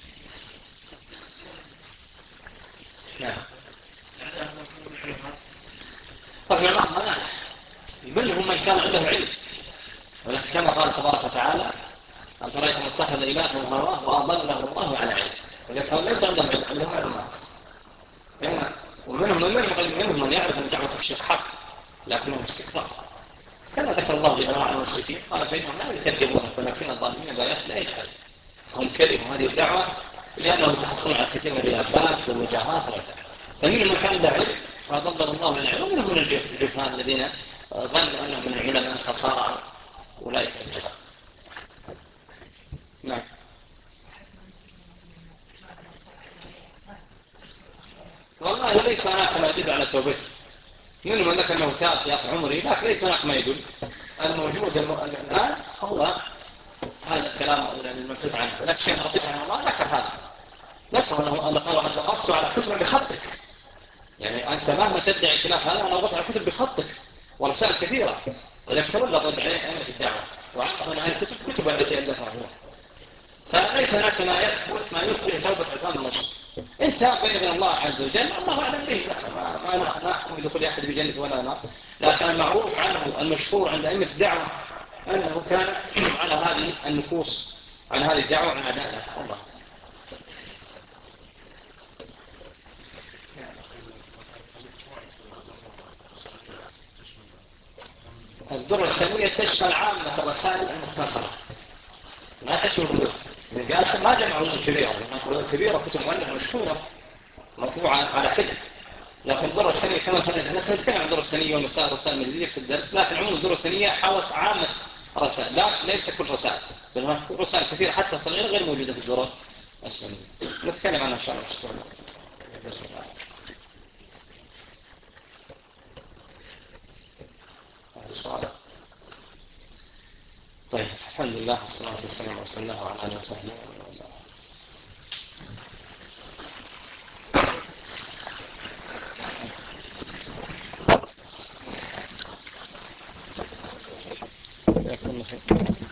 A: نعم. طبعا الله منهم من كان عنده علم، ولكن كما قال تبارك وتعالى أفرأيتم اتخذ إلهه هواه وأضله الله على علم، ولكن ليس عندهم علم، عندهم معلومات. ومنهم من يعرف أن دعوة الشيخ حق لكنهم استكبار، كما ذكر الله جل وعلا المشركين قال فإنهم لا يكذبونك ولكن الظالمين بآيات لا يجحدون. هم كرهوا هذه الدعوة لأنهم تحصلون على كثير من الرياسات والوجاهات وغيرها. فمنهم من كان عنده علم فضل الله من العلم، ومنهم من الجهال الذين ظنوا أنهم من العلماء فصار أولئك الجهال. نعم. والله ليس هناك ما يدل على توبته، منهم من ذكر أنه تاب في آخر عمره، لكن ليس هناك ما يدل. الموجود الآن هو هذا الكلام المنفوذ عنه، لكن الشيخ رحمه الله ذكر هذا، ذكر أنه قال قد وقفت على كتب بخطك. يعني أنت مهما تدعي خلاف هذا، أنا وقفت على كتب بخطك ورسائل كثيرة، ولكن تولى ضد عليه في الدعوة وعرف أن هذه الكتب كتب التي ألفها هو. فليس هناك ما يثبت ما يثبت توبة عثمان بن مسعود. إن تاب بين الله عز وجل الله أعلم به، ما نحكم بدخول أحد بجنة ولا نار، لكن المعروف عنه المشهور عند أئمة الدعوة أنه كان على هذه النفوس عن هذه الدعوة وعن أدائها. الله الدرة الثانية تشمل عامة الرسائل المختصرة، ما تشمل الردود. من قاسم ما جمع ردود كبيرة، ردود كبيرة كتب مؤلفة مشهورة مطبوعة على حدة. لكن الدرة الثانية كما سنتكلم عن الدرة الثانية والمسائل الرسائل المجدية في الدرس، لكن عموما الدرة الثانية حوت عامة رسائل، لا ليس كل رسائل، بل هناك رسائل كثيرة حتى صغيرة غير موجودة في الدرة الثانية. نتكلم عنها إن شاء الله. السؤال. طيب الحمد لله والصلاة والسلام على رسول الله وعلى آله وصحبه وسلم.